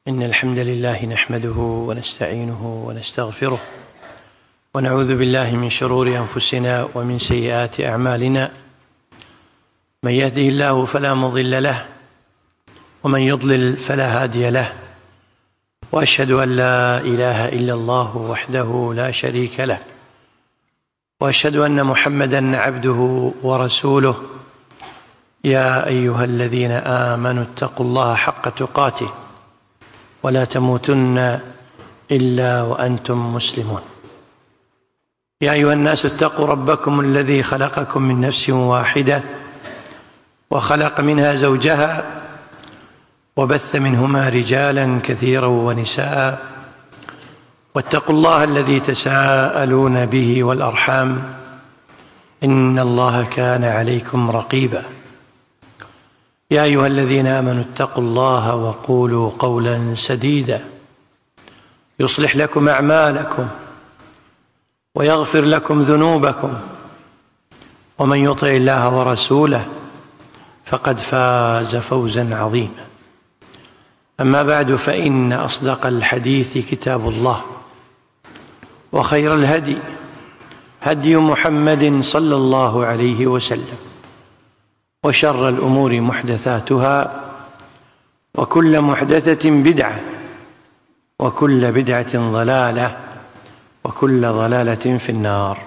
إن الحمد لله نحمده ونستعينه ونستغفره ونعوذ بالله من شرور أنفسنا ومن سيئات أعمالنا. من يهده الله فلا مضل له ومن يضلل فلا هادي له، وأشهد أن لا إله إلا الله وحده لا شريك له، وأشهد أن محمدا عبده ورسوله. يا أيها الذين آمنوا اتقوا الله حق تقاته ولا تموتن إلا وأنتم مسلمون. يا أيها الناس اتقوا ربكم الذي خلقكم من نفس واحدة وخلق منها زوجها وبث منهما رجالا كثيرا ونساء، واتقوا الله الذي تساءلون به والأرحام إن الله كان عليكم رقيبا. يا أيها الذين آمنوا اتقوا الله وقولوا قولا سديدا يصلح لكم أعمالكم ويغفر لكم ذنوبكم، ومن يطع الله ورسوله فقد فاز فوزا عظيما. أما بعد، فإن أصدق الحديث كتاب الله، وخير الهدي هدي محمد صلى الله عليه وسلم، وشر الأمور محدثاتها، وكل محدثة بدعة، وكل بدعة ضلالة، وكل ضلالة في النار.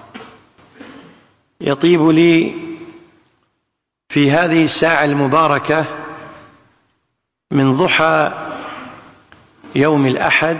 يطيب لي في هذه الساعة المباركة من ضحى يوم الأحد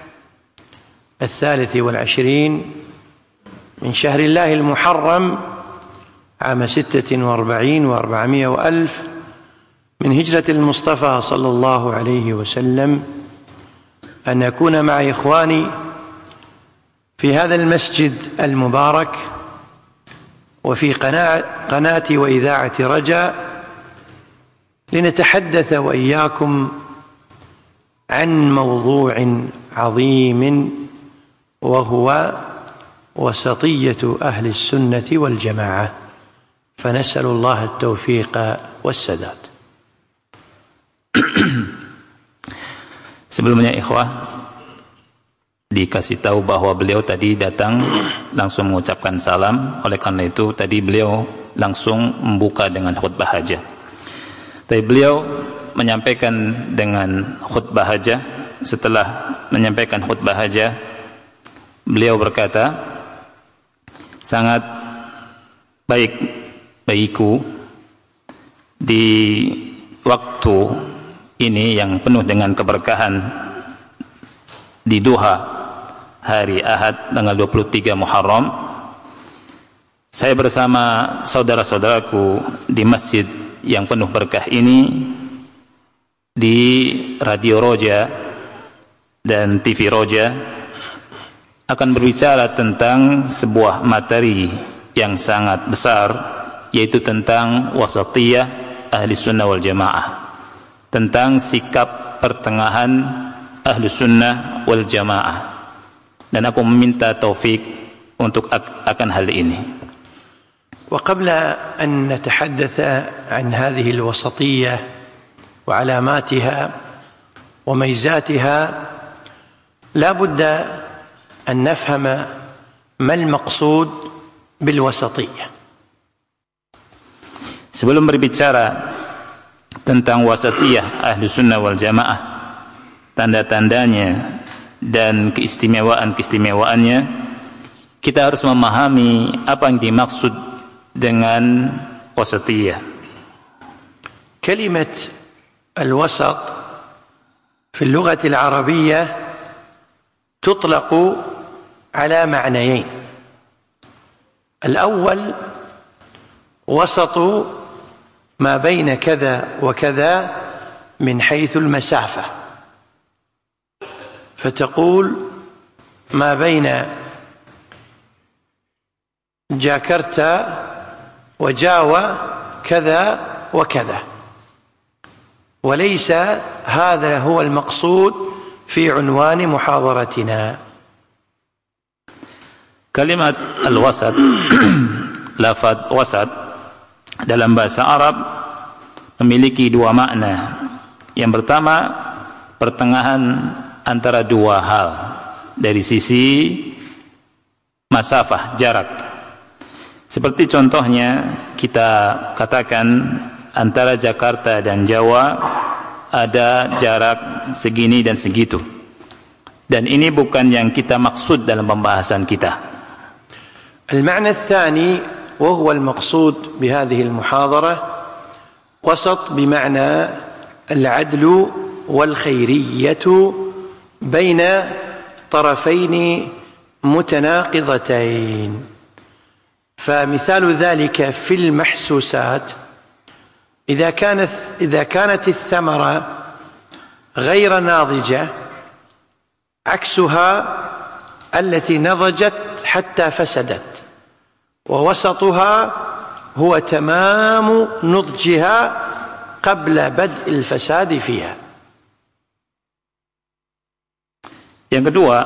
23 من شهر الله المحرم عام 46 و400 وألف من هجرة المصطفى صلى الله عليه وسلم، أن أكون مع إخواني في هذا المسجد المبارك وفي قناة وإذاعة رجاء، لنتحدث وإياكم عن موضوع عظيم، وهو وسطية أهل السنة والجماعة، فنسأل الله التوفيق والسداد. Sebelumnya ikhwah, dikasih tahu bahwa beliau tadi datang langsung mengucapkan salam. Oleh karena itu tadi beliau langsung membuka dengan khutbah hajah. Tapi beliau menyampaikan dengan khutbah hajah. Setelah menyampaikan khutbah hajah, beliau berkata, sangat baik bagiku di waktu ini yang penuh dengan keberkahan, di duha hari Ahad tanggal 23 Muharram, saya bersama saudara-saudaraku di masjid yang penuh berkah ini, di Radio Roja dan TV Roja, akan berbicara tentang sebuah materi yang sangat besar, yaitu tentang wasatiyah ahli sunnah wal jamaah, tentang sikap pertengahan ahli sunnah wal jamaah. Dan aku meminta taufik untuk akan hal ini. وقبل أن نتحدث عن هذه الوسطية وعلاماتها وميزاتها، لا بد أن نفهم ما المقصود بالوسطية. Sebelum berbicara tentang wasatiyah ahli sunnah wal jamaah, tanda-tandanya dan keistimewaan-keistimewaannya, kita harus memahami apa yang dimaksud dengan wasatiyah. كلمة الوسط في اللغة العربية تطلق على معنيين. الأول وسط ما بين كذا وكذا من حيث المسافة، فتقول ما بين جاكرتا وجاوة كذا وكذا، وليس هذا هو المقصود في عنوان محاضرتنا. كلمة الوسط lafaz wasat dalam bahasa Arab memiliki dua makna. Yang pertama, pertengahan antara dua hal dari sisi masafah, jarak. Seperti contohnya kita katakan antara Jakarta dan Jawa ada jarak segini dan segitu. Dan ini bukan yang kita maksud dalam pembahasan kita. المعنى الثاني وهو المقصود بهذه المحاضرة وسط بمعنى العدل والخيرية بين طرفين متناقضتين. فمثال ذلك في المحسوسات إذا كانت الثمرة غير ناضجة عكسها التي نضجت حتى فسدت، ووسطها هو تمام نضجها قبل بدء الفساد فيها. Yang kedua,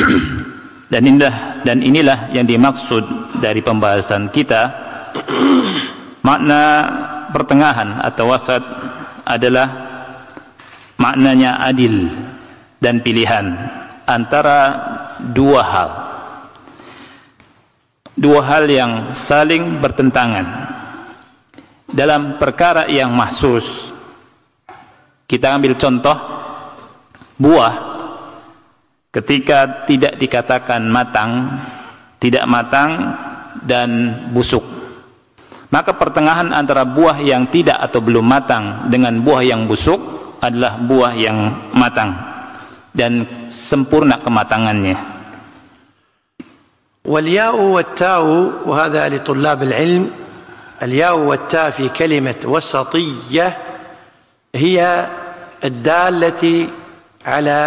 dan inilah yang dimaksud dari pembahasan kita. Makna pertengahan atau wasat adalah maknanya adil dan pilihan antara dua hal yang saling bertentangan dalam perkara yang mahsus. Kita ambil contoh buah, ketika tidak dikatakan matang, tidak matang dan busuk, maka pertengahan antara buah yang tidak atau belum matang dengan buah yang busuk adalah buah yang matang dan sempurna kematangannya. والياء والتاء وهذا لطلاب العلم، الياء والتاء في كلمة وسطية هي الدالة على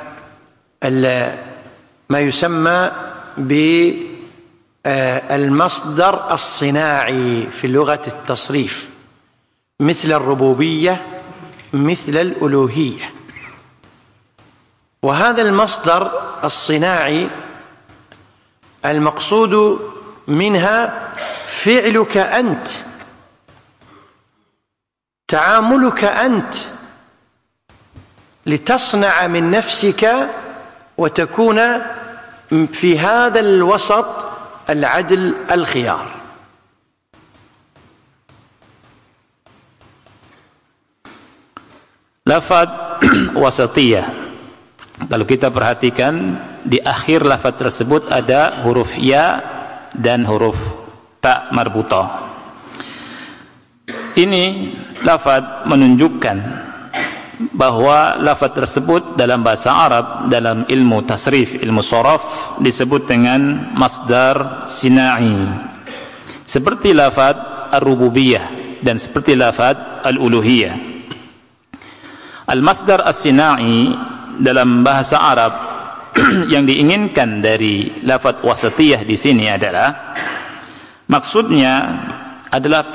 ما يسمى بالمصدر الصناعي في لغة التصريف، مثل الربوبية مثل الألوهية. وهذا المصدر الصناعي المقصود منها فعلك أنت، تعاملك أنت لتصنع من نفسك وتكون في هذا الوسط العدل الخيار. Lafaz wasatiyah, kalau kita perhatikan di akhir lafaz tersebut ada huruf ya dan huruf ta marbutah. Ini lafaz menunjukkan bahwa lafaz tersebut dalam bahasa Arab, dalam ilmu tasrif, ilmu sharaf, disebut dengan masdar sina'i, seperti lafaz ar-rububiyah dan seperti lafaz al-uluhiyah. Al-masdar as-sina'i dalam bahasa Arab yang diinginkan dari lafaz wasatiyah di sini adalah, maksudnya adalah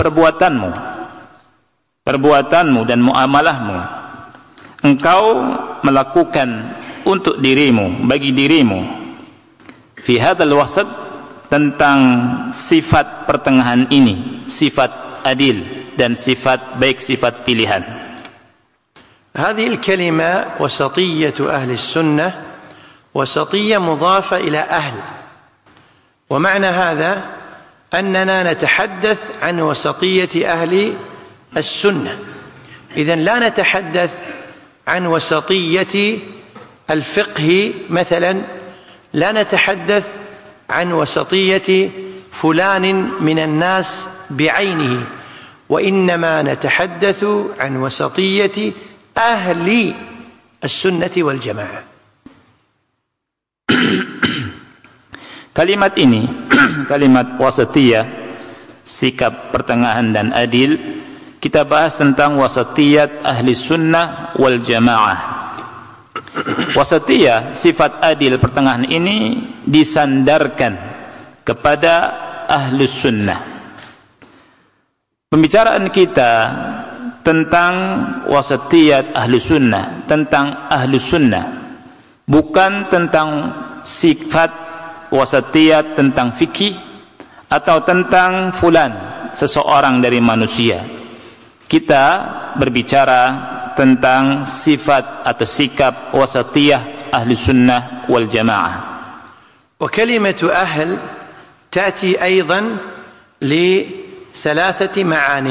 perbuatanmu dan muamalahmu. Engkau melakukan untuk dirimu, bagi dirimu, fi hadzal wasat, tentang sifat pertengahan ini, sifat adil dan sifat baik, sifat pilihan. هذه الكلمة وسطية أهل السنة وسطية مضافة إلى أهل، ومعنى هذا أننا نتحدث عن وسطية أهل السنة، إذن لا نتحدث عن وسطية الفقه مثلا، لا نتحدث عن وسطية فلان من الناس بعينه، وإنما نتحدث عن وسطية أهل السنة والجماعة. Kalimat ini, kalimat wasatiyah, sikap pertengahan dan adil, kita bahas tentang wasatiyat ahli sunnah wal jamaah. Wasatiyah, sifat adil pertengahan ini disandarkan kepada ahli sunnah. Pembicaraan kita tentang wasatiyat ahli sunnah, tentang ahli sunnah, bukan tentang sifat wasatiyat tentang fikih atau tentang fulan, seseorang dari manusia. Kita berbicara tentang sifat atau sikap wasatiyah ahli sunnah wal jamaah. وكلمة أهل تأتي أيضا لثلاثة معان.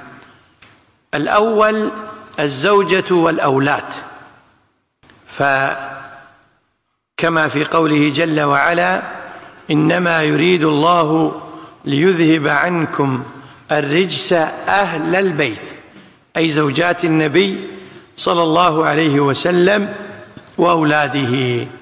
الأول الزوجة والأولاد، فكما في قوله جل وعلا إنما يريد الله ليذهب عنكم الرجس أهل البيت، أي زوجات النبي صلى الله عليه وسلم وأولاده.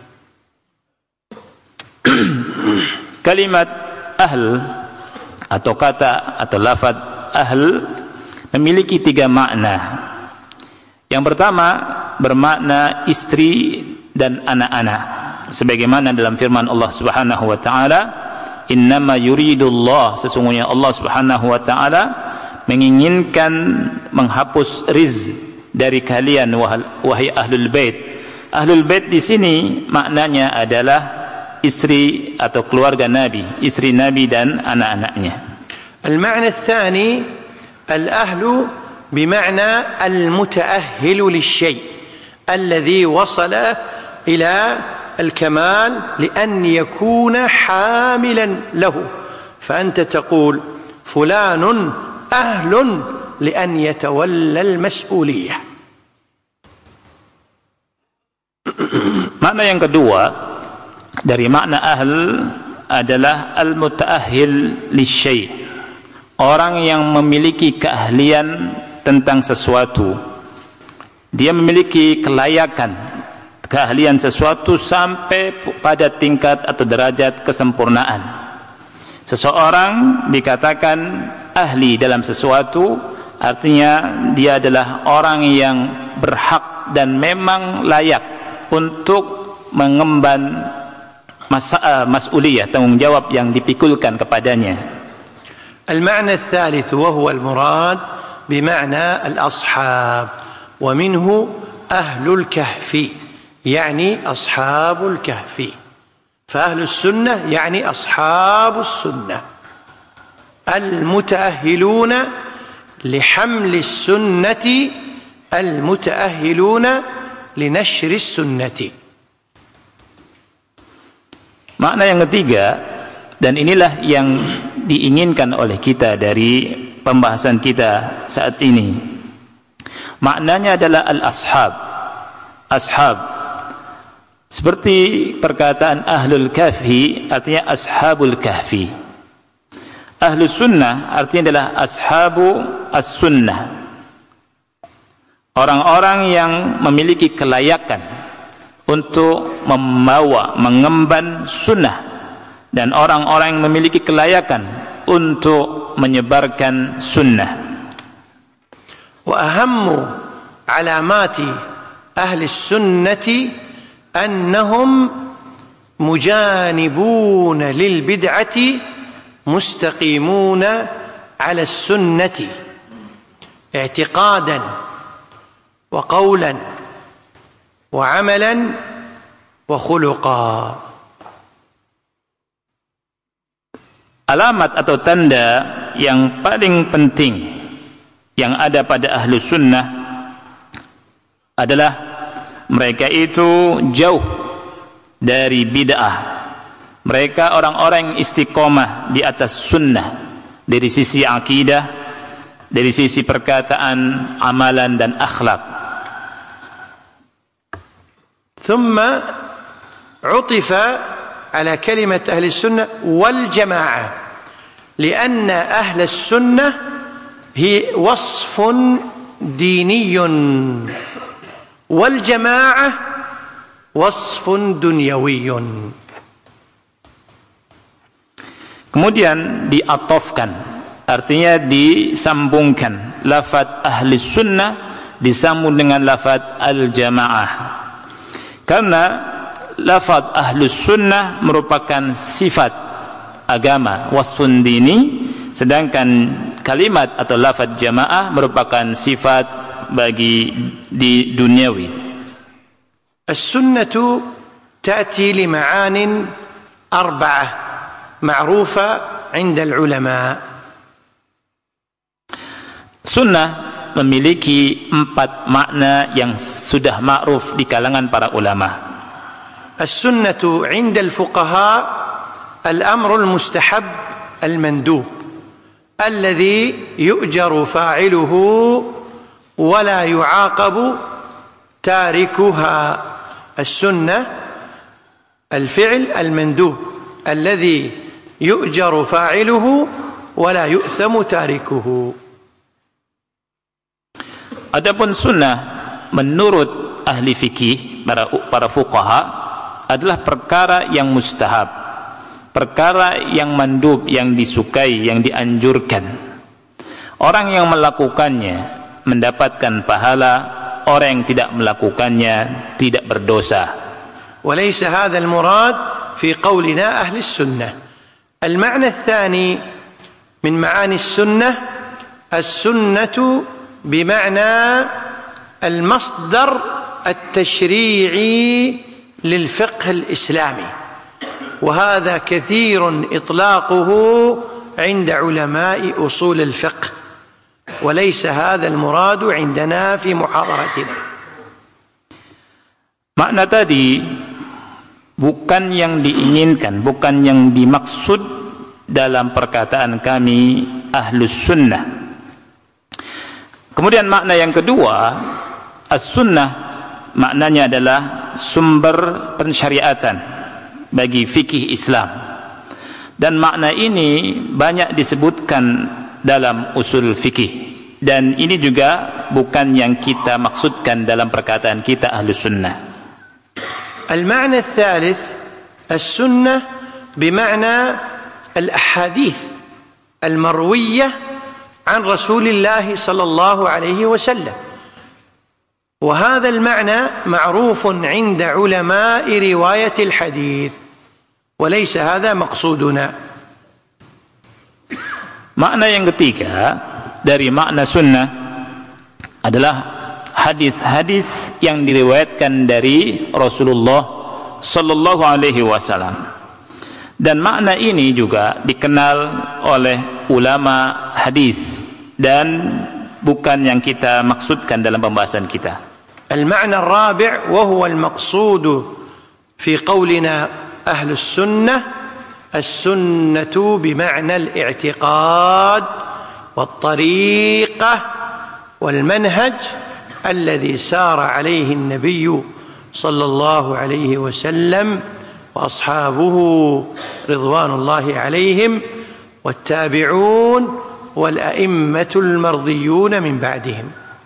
Kalimat ahl atau kata atau lafaz ahl memiliki tiga makna. Yang pertama bermakna istri dan anak-anak, sebagaimana dalam firman Allah Subhanahu wa taala, innama yuridullah, sesungguhnya Allah Subhanahu wa taala menginginkan menghapus riz dari kalian wahai ahlul bait. Ahlul bait di sini maknanya adalah istri atau keluarga Nabi, istri Nabi dan anak-anaknya. Al-ma'na ats-tsani al-ahlu bima'na al-muta'ahhil lish-shay' alladhi wasala ila al-kamal li'an yakuna hamilan lahu. فأنت تقول فلان أهل لأن يتولى المسؤولية. Makna yang kedua dari makna ahl adalah al-muta'ahhil lisyai', orang yang memiliki keahlian tentang sesuatu. Dia memiliki keahlian sesuatu sampai pada tingkat atau derajat kesempurnaan. Seseorang dikatakan ahli dalam sesuatu, artinya dia adalah orang yang berhak dan memang layak untuk mengemban mas'uliyah, tanggung jawab yang dipikulkan kepadanya. المعنى الثالث وهو المراد بمعنى الأصحاب ومنه أهل الكهف يعني أصحاب الكهف، فأهل السنة يعني أصحاب السنة المتأهلون لحمل السنة المتأهلون لنشر السنة. Makna yang ketiga, dan inilah yang diinginkan oleh kita dari pembahasan kita saat ini, maknanya adalah al-ashab. Ashab seperti perkataan ahlul kahfi, artinya ashabul kahfi. Ahlus sunnah artinya adalah ashabu as-sunnah, orang-orang yang memiliki kelayakan untuk mengemban sunnah, dan orang-orang yang memiliki kelayakan untuk menyebarkan sunnah. Wa ahammu alamati ahli sunnati annahum mujanibuna lil bid'ati mustaqimuna ala sunnati i'tiqadan wa qawlan wa amalan wa khuluqa. Alamat atau tanda yang paling penting yang ada pada ahlu sunnah adalah mereka itu jauh dari bid'ah. Mereka orang-orang yang istiqomah di atas sunnah dari sisi akidah, dari sisi perkataan, amalan dan akhlak. ثم عطف على كلمة أهل السنة والجماعة لأن أهل السنة هي وصف ديني والجماعة وصف دنيوي. Kemudian diatofkan, artinya disambungkan lafaz ahli sunnah disambung dengan lafaz al-jamaah. Karena lafaz ahlus sunnah merupakan sifat agama, wasfun dini, sedangkan kalimat atau lafaz jamaah merupakan sifat bagi di duniawi. As-sunnatu ta'ti li ma'anin arba'ah ma'rufa 'inda al-ulama. Sunnah memiliki 4 makna yang sudah ma'ruf di kalangan para ulama. As-sunnatu 'inda al-fuqaha al-amru al-mustahab al-mandub alladhi yu'jaru fa'iluhu wa la yu'aqabu tarikuha. As-sunnah al-fi'l al-mandub alladhi yu'jaru fa'iluhu wa la yu'thamu tarikuhu. Adapun sunnah menurut ahli fikih, para fuqaha, adalah perkara yang mustahab, perkara yang mandub, yang disukai, yang dianjurkan. Orang yang melakukannya mendapatkan pahala, orang yang tidak melakukannya tidak berdosa. وليس هذا المراد في قولنا أهل السنة. المعنى الثاني من معاني السنة السنة بمعنى المصدر التشريعي للفقه الإسلامي، وهذا كثير إطلاقه عند علماء أصول الفقه، وليس هذا المراد عندنا في محاضرتنا. Makna tadi bukan yang diinginkan, bukan yang dimaksud dalam perkataan kami Ahlus Sunnah. Kemudian makna yang kedua, as-sunnah maknanya adalah sumber pensyariatan bagi fikih Islam. Dan makna ini banyak disebutkan dalam usul fikih. Dan ini juga bukan yang kita maksudkan dalam perkataan kita Ahlus Sunnah. Al-ma'na al-thalith, as-sunnah bima'na al-ahadith al-marwiyah عن رسول الله صلى الله عليه وسلم، وهذا المعنى معروف عند علماء رواية الحديث، وليس هذا مقصودنا. Makna yang ketiga dari makna sunnah adalah hadis-hadis yang diriwayatkan dari Rasulullah sallallahu alaihi wasallam. Dan makna ini juga dikenal oleh ulama hadis dan bukan yang kita maksudkan dalam pembahasan kita. المعنى الرابع وهو المقصود في قولنا أهل السنة السنة بمعنى الاعتقاد والطريقة والمنهج الذي سار عليه النبي صلى الله عليه وسلم وأصحابه رضوان الله عليهم والتابعون والأئمة المرضيون من بعدهم.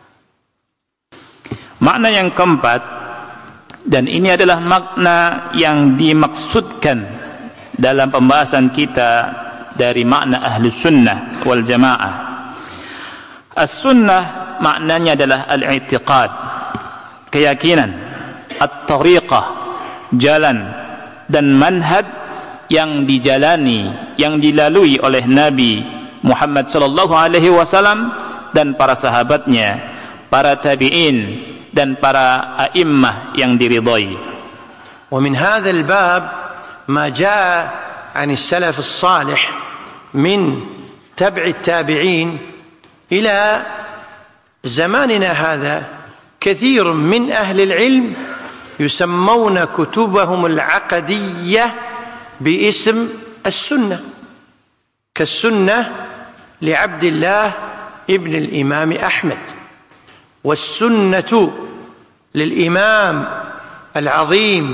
Makna yang keempat, dan ini adalah makna yang dimaksudkan dalam pembahasan kita dari makna Ahlus Sunnah wal Jamaah. As-sunnah maknanya adalah al-i'tiqad, keyakinan, at-tariqah, jalan dan manhaj yang dijalani, yang dilalui oleh Nabi Muhammad sallallahu alaihi wasallam dan para sahabatnya, para tabi'in dan para a'immah yang diridhai. ومن هذا الباب ما جاء عن السلف الصالح من تبع التابعين إلى زماننا هذا كثير من أهل العلم يسمون كتبهم العقدية باسم السنة، كالسنة لعبد الله ابن الإمام أحمد، والسنة للإمام العظيم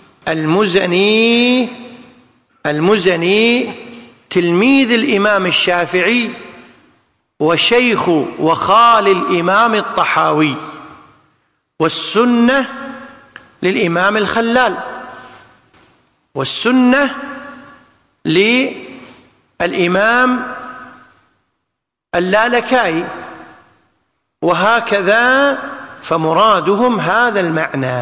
المزني تلميذ الإمام الشافعي وشيخ وخال الإمام الطحاوي، والسنة للإمام الخلال، والسنة للإمام اللالكائي، وهكذا فمرادهم هذا المعنى.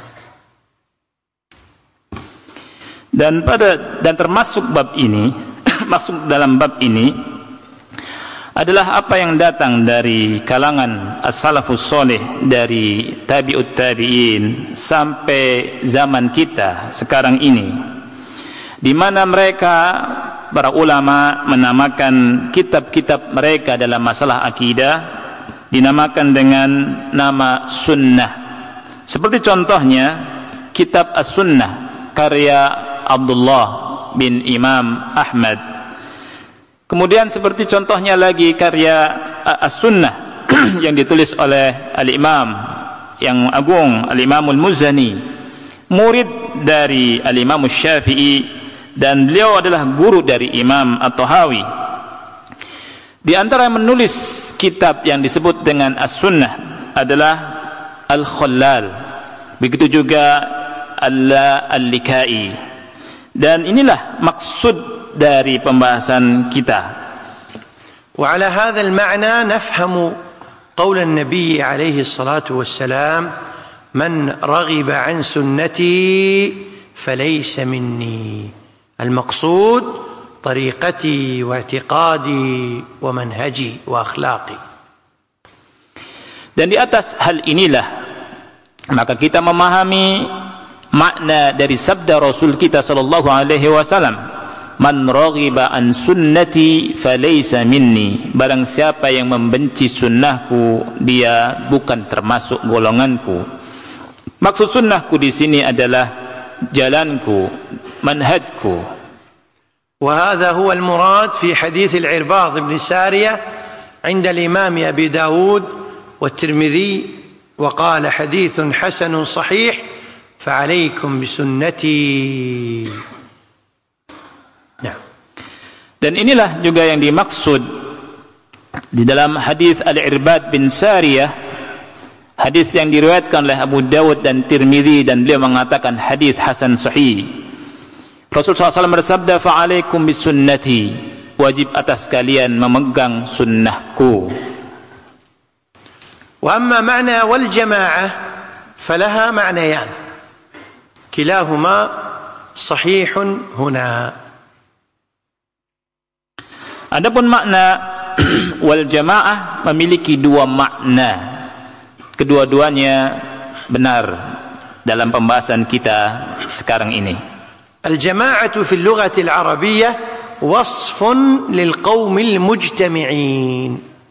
Dan termasuk bab ini masuk dalam bab ini adalah apa yang datang dari kalangan as-salafus salih, dari tabi'ut tabi'in sampai zaman kita sekarang ini, di mana mereka para ulama menamakan kitab-kitab mereka dalam masalah akidah dinamakan dengan nama sunnah. Seperti contohnya kitab As-Sunnah karya Abdullah bin Imam Ahmad. Kemudian seperti contohnya lagi karya As-Sunnah yang ditulis oleh Al-Imam yang agung, Al-Imam Al-Muzani, murid dari Al-Imam Syafi'i, dan beliau adalah guru dari Imam At-Tahawi. Di antara menulis kitab yang disebut dengan As-Sunnah adalah Al-Khallal, begitu juga Al-Likai. Dan inilah maksud dari pembahasan kita. وعلى هذا المعنى نفهم قول النبي عليه الصلاة والسلام من رغب عن سنتي فليس مني. المقصود طريقتي واعتقادي ومنهجي وأخلاقي. Dan di atas hal inilah maka kita memahami makna dari sabda Rasul kita sallallahu alaihi wasallam, man raghiba an sunnati falaysa minni. Barang siapa yang membenci sunnahku, dia bukan termasuk golonganku. Maksud sunnahku di sini adalah jalanku, manhajku. وهذا هو المراد في حديث العرباض بن سارية عند الإمام أبي داود والترمذي وقال حديث حسن صحيح فعليكم بسنتي. نعم. Dan inilah juga yang dimaksud di dalam hadis Al-Irbad bin Sariyah, hadis yang diriwayatkan oleh Abu Dawud dan Tirmidzi, dan beliau mengatakan hadis hasan sahih. Rasulullah SAW bersabda, fa'alaikum bisunnati, wajib atas kalian memegang sunnahku. Wa amma ma'na wal jama'ah falaha ma'nayan kilahuma sahihun huna. Adapun makna wal jamaah memiliki dua makna, kedua-duanya benar dalam pembahasan kita sekarang ini. الجماعة في اللغة العربية وصف للقوم المجتمعين.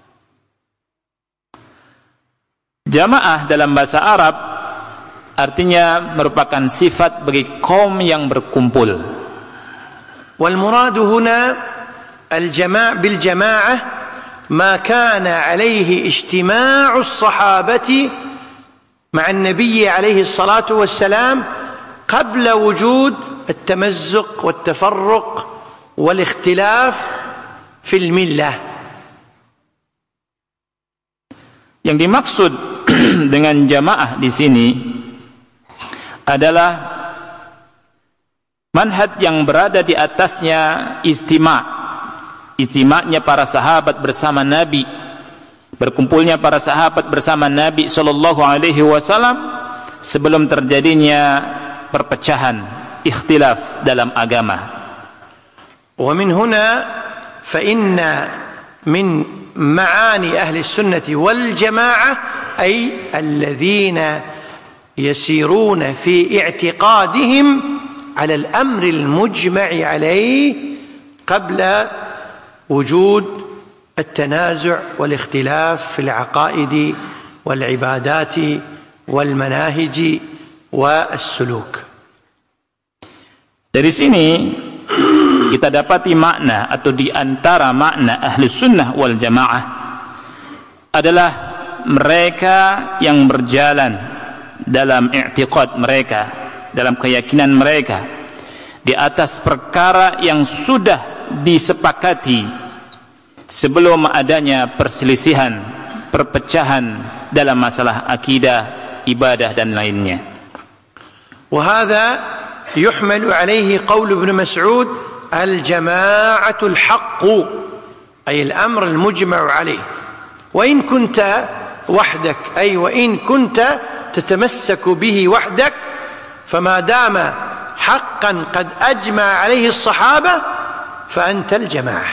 Jamaah dalam bahasa Arab artinya merupakan sifat bagi kaum yang berkumpul. والمراد هنا بالجماعة ما كان عليه اجتماع الصحابة مع النبي عليه الصلاة والسلام قبل وجود التمزق والتفرق والاختلاف في الملة. Yang dimaksud dengan jamaah di sini adalah manhaj yang berada di atasnya istima'nya para sahabat bersama Nabi, berkumpulnya para sahabat bersama Nabi sallallahu alaihi wasallam sebelum terjadinya perpecahan, ikhtilaf dalam agama. ومن هنا فإن من معاني أهل السنة والجماعة أي الذين يسيرون في اعتقادهم على الأمر المجمع عليه قبل وجود التنازع والاختلاف في العقائد والعبادات والمناهج والسلوك. Dari sini kita dapati makna atau di antara makna ahli sunnah wal jamaah adalah mereka yang berjalan dalam i'tiqad mereka, dalam keyakinan mereka di atas perkara yang sudah disepakati sebelum adanya perselisihan, perpecahan dalam masalah akidah, ibadah dan lainnya. وهذا يحمل عليه قول ابن مسعود الجماعة الحق أي الأمر المجمع عليه وإن كنت وحدك أي وإن كنت تتمسك به وحدك فما دام حقا قد أجمع عليه الصحابة فأنت الجماعة.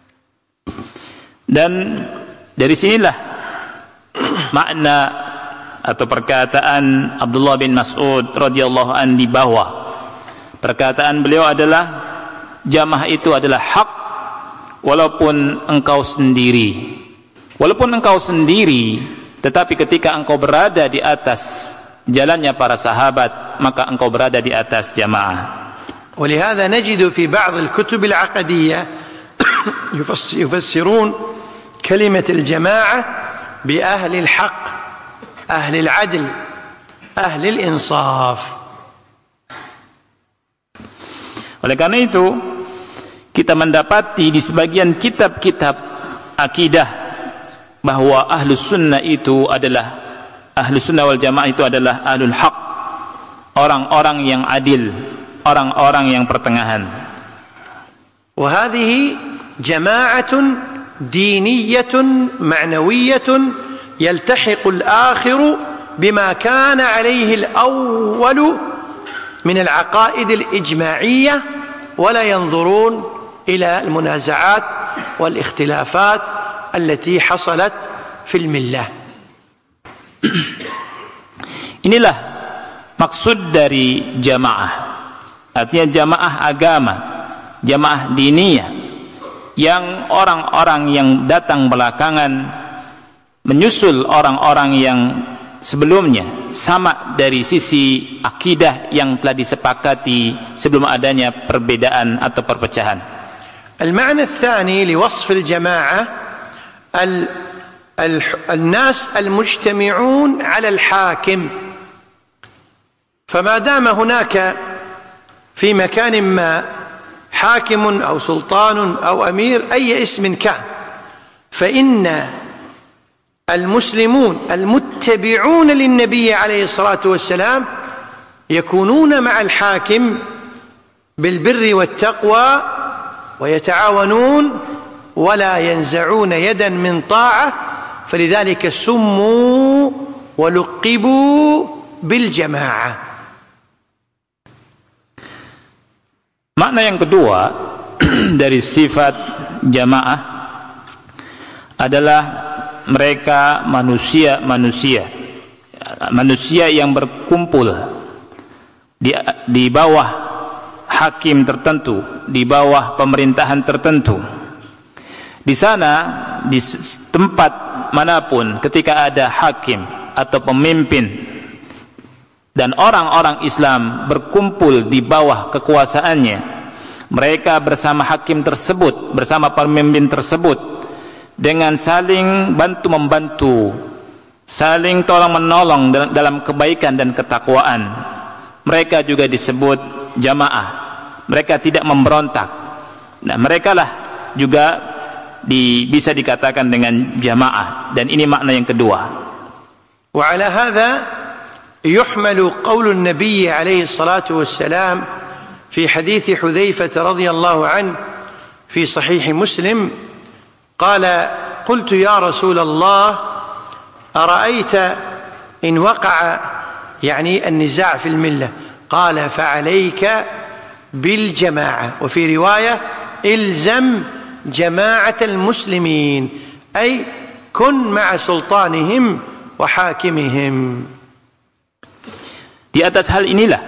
Dan dari sinilah makna atau perkataan Abdullah bin Mas'ud radhiyallahu an di bawah. Perkataan beliau adalah jamaah itu adalah hak walaupun engkau sendiri, Walaupun engkau sendiri, tetapi ketika engkau berada di atas jalannya para sahabat, maka engkau berada di atas jamaah. ولهذا نجد في بعض الكتب العقدية يفسرون كلمة الجماعة بأهل الحق، أهل العدل، أهل الإنصاف. Oleh karena itu, kita mendapati di sebagian kitab-kitab akidah bahwa ahlus sunnah itu adalah, ahlus sunnah wal jamaah itu adalah ahlul haq, orang-orang yang adil, orang-orang yang pertengahan. وهذه جماعة دينية معنوية يلتحق الآخر بما كان عليه الأول من العقائد الإجماعية ولا ينظرون إلى المنازعات والاختلافات التي حصلت في الملة. Inilah maksud dari jamaah, artinya jamaah agama, jamaah diniyah, yang orang-orang yang datang belakangan menyusul orang-orang yang sebelumnya sama dari sisi akidah yang telah disepakati sebelum adanya perbedaan atau perpecahan. المعنى الثاني لوصف الجماعة الناس المجتمعون على الحاكم، فما دام هناك في مكان ما حاكم أو سلطان أو أمير أي اسم كان، فإن المسلمون المتبعون للنبي عليه الصلاة والسلام يكونون مع الحاكم بالبر والتقوى ويتعاونون ولا ينزعون يدا من طاعة، فلذلك سموا ولقبوا بالجماعة. Makna yang kedua dari sifat jamaah adalah mereka manusia yang berkumpul di bawah hakim tertentu, di bawah pemerintahan tertentu. Di sana, di tempat manapun, ketika ada hakim atau pemimpin dan orang-orang Islam berkumpul di bawah kekuasaannya, mereka bersama hakim tersebut, bersama pemimpin tersebut, dengan saling bantu-membantu, saling tolong-menolong dalam kebaikan dan ketakwaan, mereka juga disebut jamaah. Mereka tidak memberontak. Nah, mereka lah juga bisa dikatakan dengan jamaah, dan ini makna yang kedua. Wa ala hadha yuhmalu qaul an-nabiy alaihi salatu wassalam fi hadits Hudzaifah radhiyallahu anhu fi sahih Muslim qala qultu ya Rasulullah ara'aita in waqa'a yani an-niza' fi al-millah qala fa'alayka bil jama'ah wa fi riwayah ilzam جماعة المسلمين أي كن مع سلطانهم وحاكمهم. Di atas hal inilah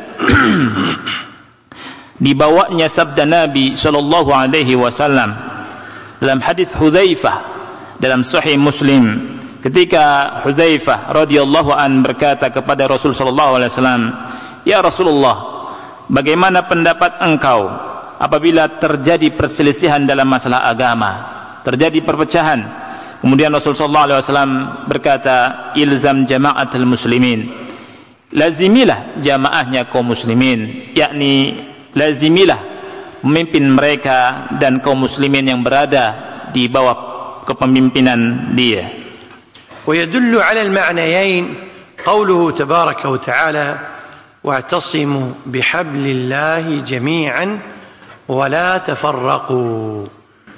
dibawanya sabda Nabi sallallahu alaihi wasallam dalam hadis Hudzaifah dalam Sahih Muslim, ketika Hudzaifah radhiyallahu an berkata kepada Rasul sallallahu alaihi wasallam, "Ya Rasulullah, bagaimana pendapat engkau apabila terjadi perselisihan dalam masalah agama, terjadi perpecahan?" Kemudian Rasulullah SAW berkata, "Ilzam jama'atul muslimin." Lazimilah jamaahnya kaum muslimin, yakni lazimilah pemimpin mereka dan kaum muslimin yang berada di bawah kepemimpinan dia. ويدل على المعنيين قوله تبارك وتعالى واعتصموا بحبل الله جميعا ولا تفرقوا.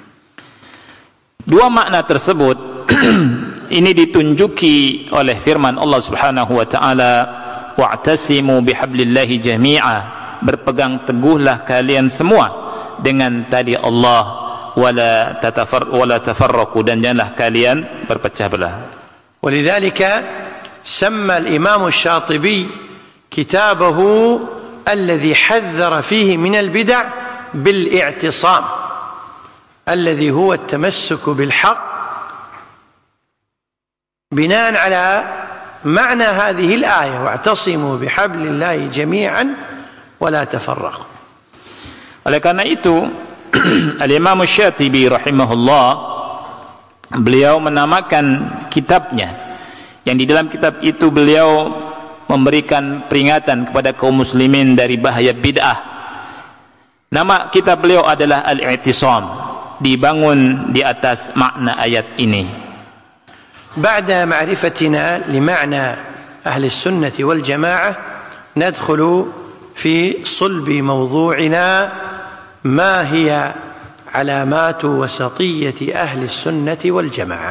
Dua makna tersebut ini ditunjuki oleh firman Allah Subhanahu wa taala, wa'tasimu bihablillahi jami'a, berpegang teguhlah kalian semua dengan tali Allah, wala tafarraqu, dan janganlah kalian berpecah belah. ولذلك سمى الإمام الشاطبي كتابه الذي حذر فيه من البدع بالاعتصام الذي هو التمسك بالحق بناء على معنى هذه الآية واعتصموا بحبل الله جميعا ولا تفرقوا. Oleh karena itu Al-Imam Syatibi rahimahullah, beliau menamakan kitabnya, yang di dalam kitab itu beliau memberikan peringatan kepada kaum muslimin dari bahaya bid'ah. Nama kitab beliau adalah Al-I'tisam, dibangun di atas makna ayat ini. بعد معرفتنا لمعنى أهل السنة والجماعة ندخل في صلب موضوعنا ما هي علامات وسطية أهل السنة والجماعة.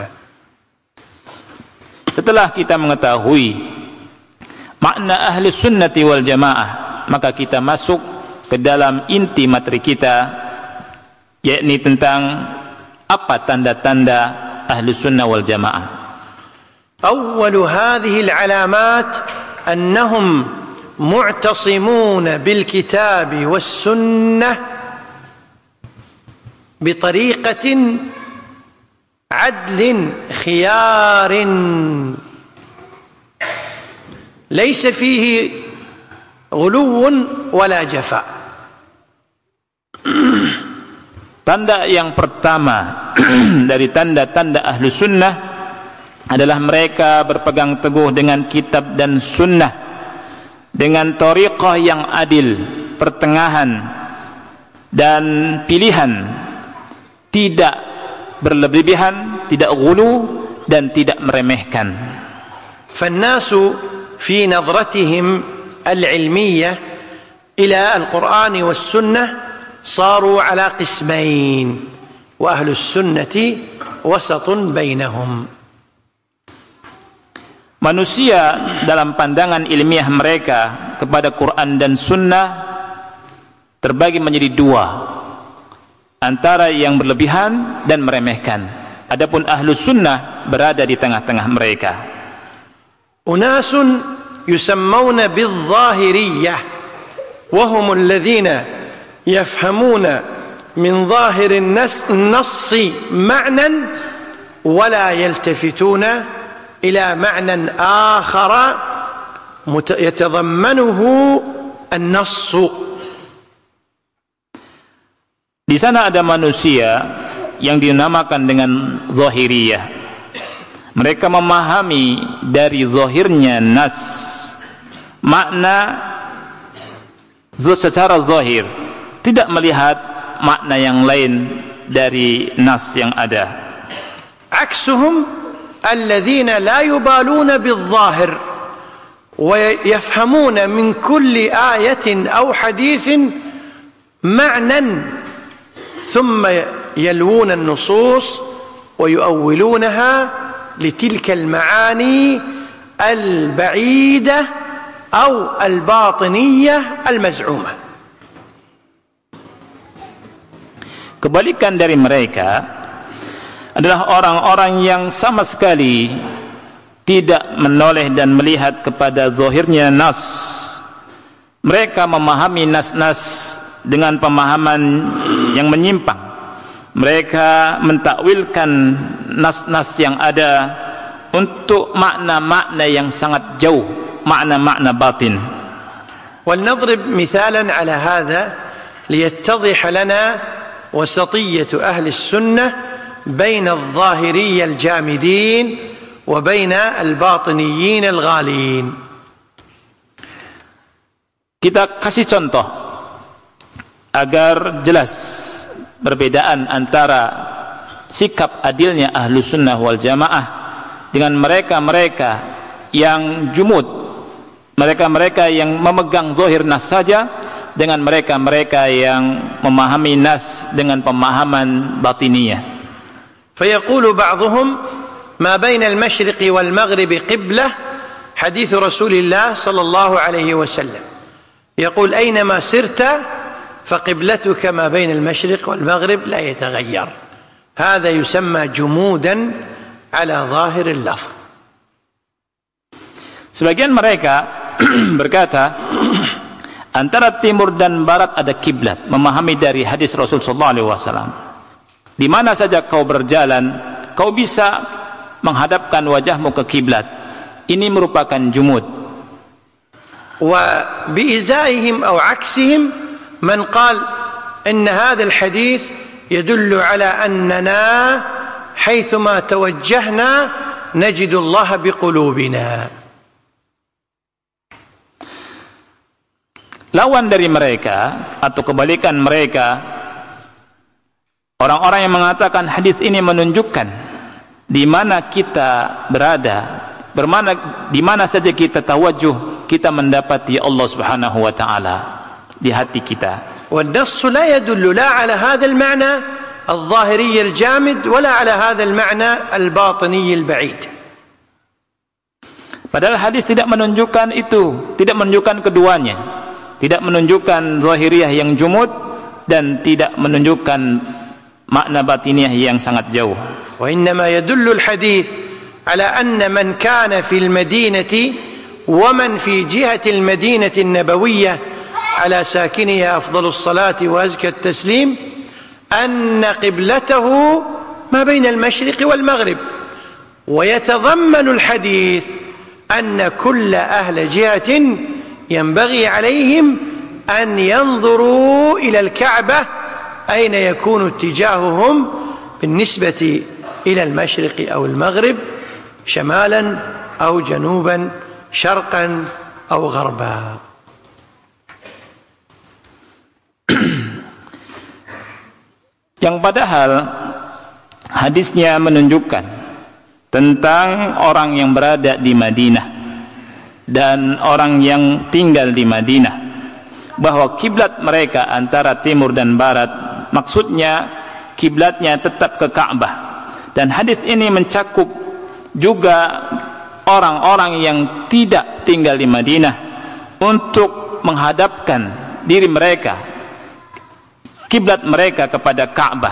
Setelah kita mengetahui makna ahli sunnati wal jamaah, maka kita masuk ke dalam inti materi kita, yakni tentang apa tanda-tanda ahli sunnah wal jamaah. أول هذه العلامات أنهم معتصمون بالكتاب والسنة بطريقة عدل خيار ليس فيه غلو ولا جفاء. Tanda yang pertama dari tanda-tanda ahlu sunnah adalah mereka berpegang teguh dengan kitab dan sunnah dengan thariqah yang adil, pertengahan dan pilihan, tidak berlebihan, tidak ghulu dan tidak meremehkan. فالناس في نظرتهم العلمية إلى القرآن والسنة صاروا على قسمين وأهل السنة وسط بينهم. Manusia dalam pandangan ilmiah mereka kepada Quran dan Sunnah terbagi menjadi dua, antara yang berlebihan dan meremehkan. Adapun ahlu sunnah berada di tengah-tengah mereka. Unasun yusammawna bil-zahiriyah wahum alladhina yafhamuna min zahirin nassi ma'nan wala yaltafituna إلى معنى آخر يتضمنه النص. Di sana ada manusia yang dinamakan dengan zahiriyah. Mereka memahami dari zahirnya nas, makna secara zahir, tidak melihat makna yang lain dari nas yang ada. Aksuhum الذين لا يبالون بالظاهر ويفهمون من كل آية أو حديث معنى ثم يلوون النصوص ويؤولونها لتلك المعاني البعيدة أو الباطنية المزعومة. Kebalikan dari mereka adalah orang-orang yang sama sekali tidak menoleh dan melihat kepada zahirnya nas. Mereka memahami nas-nas dengan pemahaman yang menyimpang. Mereka mentakwilkan nas-nas yang ada untuk makna-makna yang sangat jauh, makna-makna batin. ولنضرب مثالا على هذا ليتضح لنا وسطية أهل السنة بين الظاهرية الجامدين وبين الباطنيين الغالين. Kita kasih contoh agar jelas perbedaan antara sikap adilnya ahlu sunnah wal jamaah dengan mereka-mereka yang jumud, mereka-mereka yang memegang zahir nas saja, dengan mereka-mereka yang memahami nas dengan pemahaman batiniyah. فيقول بعضهم ما بين المشرق والمغرب قبلة حديث رسول الله صلى الله عليه وسلم يقول أينما سرت فقبلتك ما بين المشرق والمغرب لا يتغير. هذا يسمى جمودا على ظاهر اللفظ. Sebagian mereka berkata antara timur dan barat ada kiblat, memahami dari hadis Rasul sallallahu alaihi wasallam. Di mana saja kau berjalan, kau bisa menghadapkan wajahmu ke kiblat. Ini merupakan jumud. وبإزائهم أو عكسهم من قال إن هذا الحديث يدل على أننا حيثما توجهنا نجد الله بقلوبنا. Lawan dari mereka atau kebalikan mereka, orang-orang yang mengatakan hadis ini menunjukkan di mana kita berada, di mana saja kita tawajuh, kita mendapati Allah Subhanahu wa taala di hati kita. والنص لا يدل لا على هذا المعنى الظاهري الجامد ولا على هذا المعنى الباطني البعيد. Padahal hadis tidak menunjukkan itu, tidak menunjukkan keduanya, tidak menunjukkan zahiriyah yang jumud dan tidak menunjukkan makna batiniah yang sangat jauh. وإنما يدل الحديث على أن من كان في المدينة ومن في جهة المدينة النبوية على ساكنها أفضل الصلاة وأزكى التسليم أن قبلته ما بين المشرق والمغرب. ويتضمن الحديث أن كل أهل جهة ينبغي عليهم أن ينظروا إلى الكعبة أين يكون اتجاههم بالنسبة إلى المشرق أو المغرب، شمالا أو جنوبا، شرقا أو غربا. Yang padahal hadisnya menunjukkan tentang orang yang berada di Madinah dan orang yang tinggal di Madinah, bahwa kiblat mereka antara timur dan barat, maksudnya kiblatnya tetap ke Ka'bah. Dan hadis ini mencakup juga orang-orang yang tidak tinggal di Madinah untuk menghadapkan diri mereka, kiblat mereka kepada Ka'bah,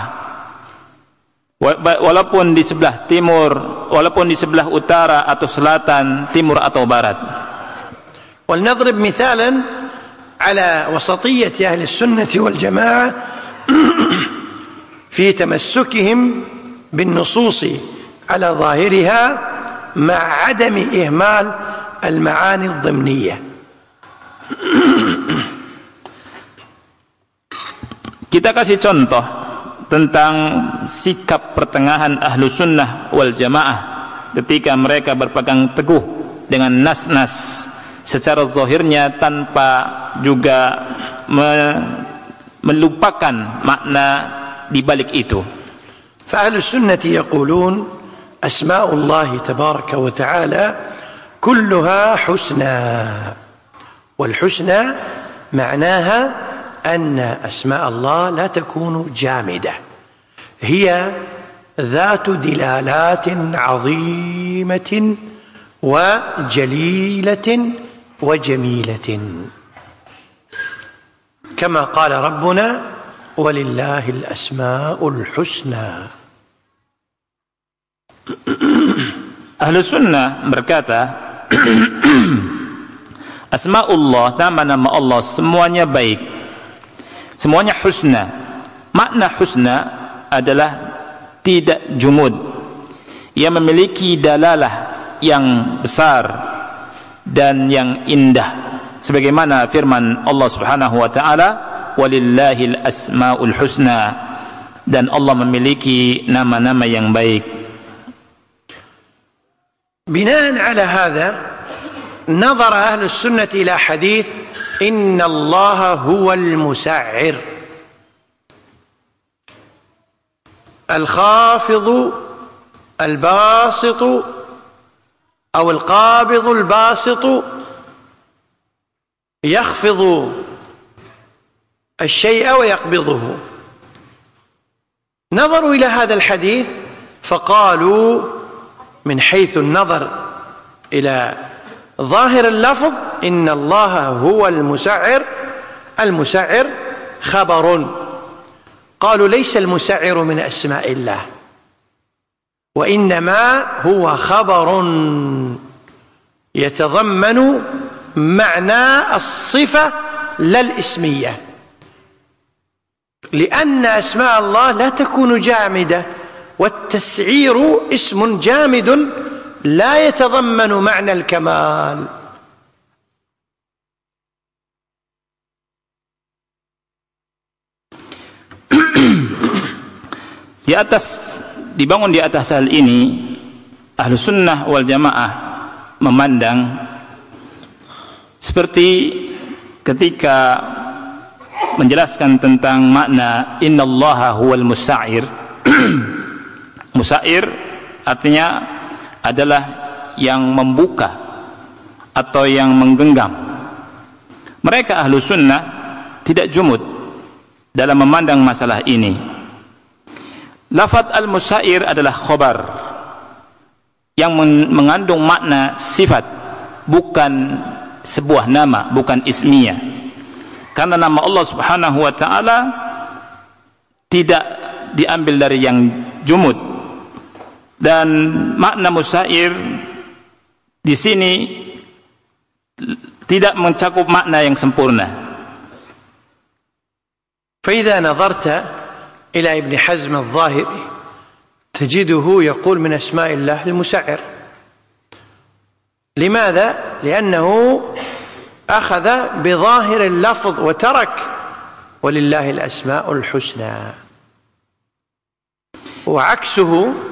walaupun di sebelah timur, walaupun di sebelah utara atau selatan, timur atau barat. ولنضرب مثالا على وسطية أهل السنة والجماعة في تمسكهم بالنصوص على ظاهرها مع عدم إهمال المعاني الضمنية. Kita kasih contoh tentang sikap pertengahan ahlu sunnah wal jamaah ketika mereka berpegang teguh dengan nas-nas secara zahirnya tanpa juga melupakan makna di balik itu. فأهل السنة يقولون أسماء الله تبارك وتعالى كلها حسنى، والحسنى معناها أن أسماء الله لا تكون جامدة، هي ذات دلالات عظيمة وجليلة وجميلة، كما قال ربنا ولله الأسماء الحسنى. Ahlu sunnah berkata Asma'ullah, nama-nama Allah semuanya baik, semuanya husna. Makna husna adalah tidak jumud, ia memiliki dalalah yang besar dan yang indah, sebagaimana firman Allah Subhanahu wa taala, walillahil asmaul husna, dan Allah memiliki nama-nama yang baik. بناء على هذا نظر أهل السنة إلى حديث إن الله هو المسعر الخافض الباسط أو القابض الباسط يخفض الشيء ويقبضه. نظروا إلى هذا الحديث فقالوا من حيث النظر إلى ظاهر اللفظ إن الله هو المسعر، المسعر خبر. قالوا ليس المسعر من أسماء الله، وإنما هو خبر يتضمن معنى الصفة لا الاسمية، لأن أسماء الله لا تكون جامدة والتسعير اسم جامد لا يتضمن معنى الكمال. Dibangun di atas hal ini, ahlu sunnah wal jamaah memandang seperti ketika menjelaskan tentang makna innallaha huwal musa'ir. Musa'ir artinya adalah yang membuka atau yang menggenggam. Mereka ahlu sunnah tidak jumud dalam memandang masalah ini. Lafaz al-musa'ir adalah khobar yang mengandung makna sifat, bukan sebuah nama, bukan ismiyah. Karena nama Allah Subhanahu wa taala tidak diambil dari yang jumud, dan makna musa'ir di sini tidak mencakup makna yang sempurna. فإذا نظرت إلى ابن حزم الظاهري تجده يقول من أسماء الله المسعر. لماذا؟ لأنه أخذ بظاهر اللفظ وترك ولله الأسماء الحسنى. وعكسه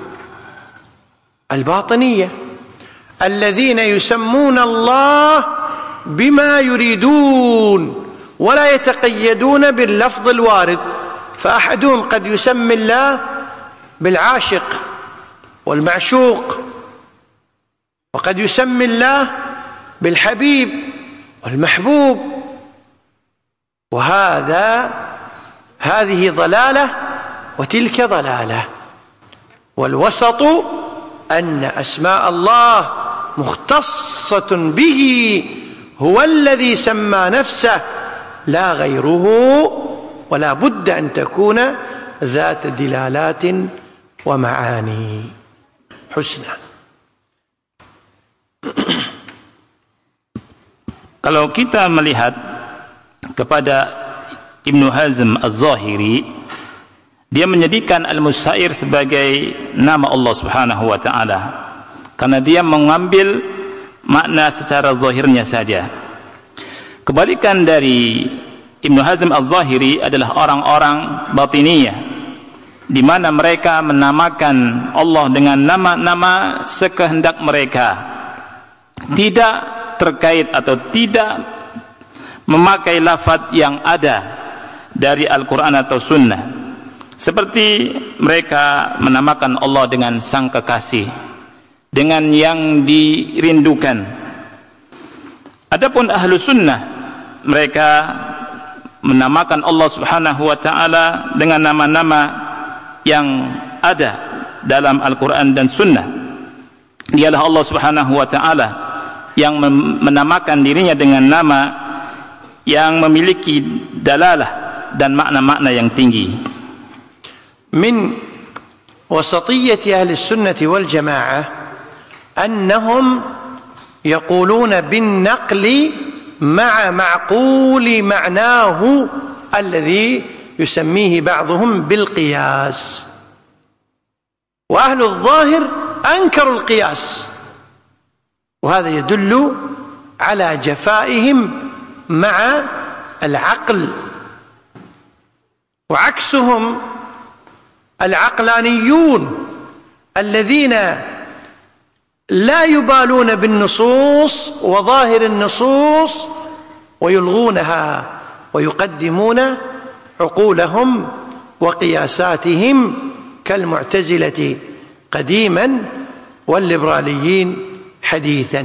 الباطنية الذين يسمون الله بما يريدون ولا يتقيدون باللفظ الوارد. فأحدهم قد يسمي الله بالعاشق والمعشوق، وقد يسمي الله بالحبيب والمحبوب، هذه ضلالة وتلك ضلالة. والوسط أن أسماء الله مختصة به، هو الذي سمى نفسه لا غيره، ولا بد أن تكون ذات دلالات ومعاني حسنى. Kalau kita melihat kepada Ibnu Hazm Az-Zahiri, dia menjadikan Al-Musa'ir sebagai nama Allah Subhanahu wa taala karena dia mengambil makna secara zahirnya saja. Kebalikan dari Ibnu Hazm Az-Zahiri adalah orang-orang batiniyah, di mana mereka menamakan Allah dengan nama-nama sekehendak mereka, tidak terkait atau tidak memakai lafaz yang ada dari Al-Quran atau Sunnah. Seperti mereka menamakan Allah dengan Sang Kekasih, dengan yang dirindukan. Adapun ahlu sunnah, mereka menamakan Allah Subhanahu wa taala dengan nama-nama yang ada dalam Al-Quran dan Sunnah. Dialah Allah Subhanahu wa taala yang menamakan dirinya dengan nama yang memiliki dalalah dan makna-makna yang tinggi. Min wasatiyyati ahli sunnati wal jamaah annahum yaquluna bin naqli مع معقول معناه الذي يسميه بعضهم بالقياس. وأهل الظاهر أنكروا القياس، وهذا يدل على جفائهم مع العقل. وعكسهم العقلانيون الذين لا يبالون بالنصوص وظاهر النصوص ويلغونها ويقدمون عقولهم وقياساتهم كالمعتزلة قديما والليبراليين حديثا.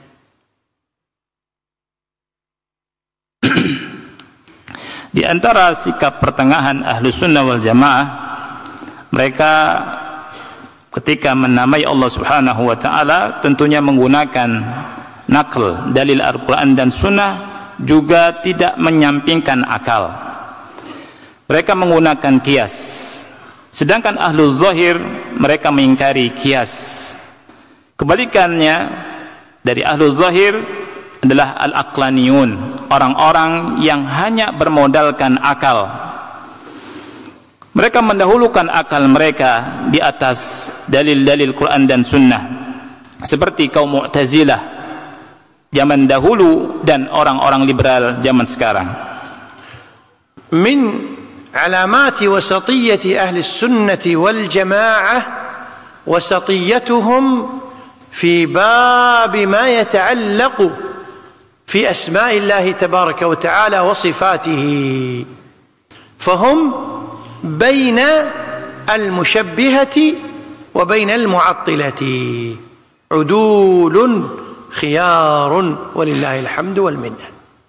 Di antara sikap pertengahan ahlu sunnah wal jamaah, mereka ketika menamai Allah Subhanahu wa taala tentunya menggunakan naql, dalil Al-Quran dan Sunnah, juga tidak menyampingkan akal. Mereka menggunakan qiyas. Sedangkan ahlu zahir, mereka mengingkari qiyas. Kebalikannya dari ahlu zahir adalah al-aqlaniyun, orang-orang yang hanya bermodalkan akal. Mereka mendahulukan akal mereka di atas dalil-dalil Quran dan Sunnah, seperti kaum Mu'tazilah zaman dahulu dan orang-orang liberal zaman sekarang. Min alamati wasatiyyati ahli sunnati wal jamaah wasatiyyatuhum fi bab ma yata'allaqu fi asma'illahi tabaraka wa ta'ala wa sifatihi. Fahum بين المشبهة وبين المعطلة عدول خيار ولله الحمد والمنة.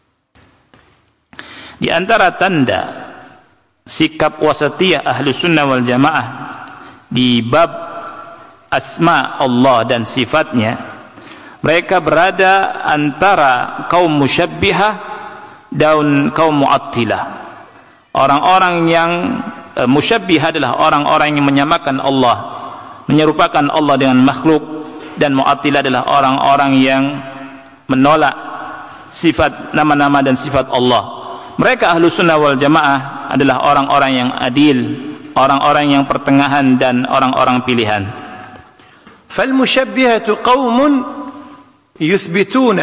Di antara tanda sikap wasatiyah ahlu sunnah wal jamaah di bab asma Allah dan sifatnya, mereka berada antara kaum musyabbihah dan kaum mu'attilah. Orang-orang yang musyabbih adalah orang-orang yang menyamakan Allah, menyerupakan Allah dengan makhluk, dan mu'attilah adalah orang-orang yang menolak sifat nama-nama dan sifat Allah. Mereka ahlu sunnah wal jamaah adalah orang-orang yang adil, orang-orang yang pertengahan dan orang-orang pilihan. فالمشبهة قوم يثبتون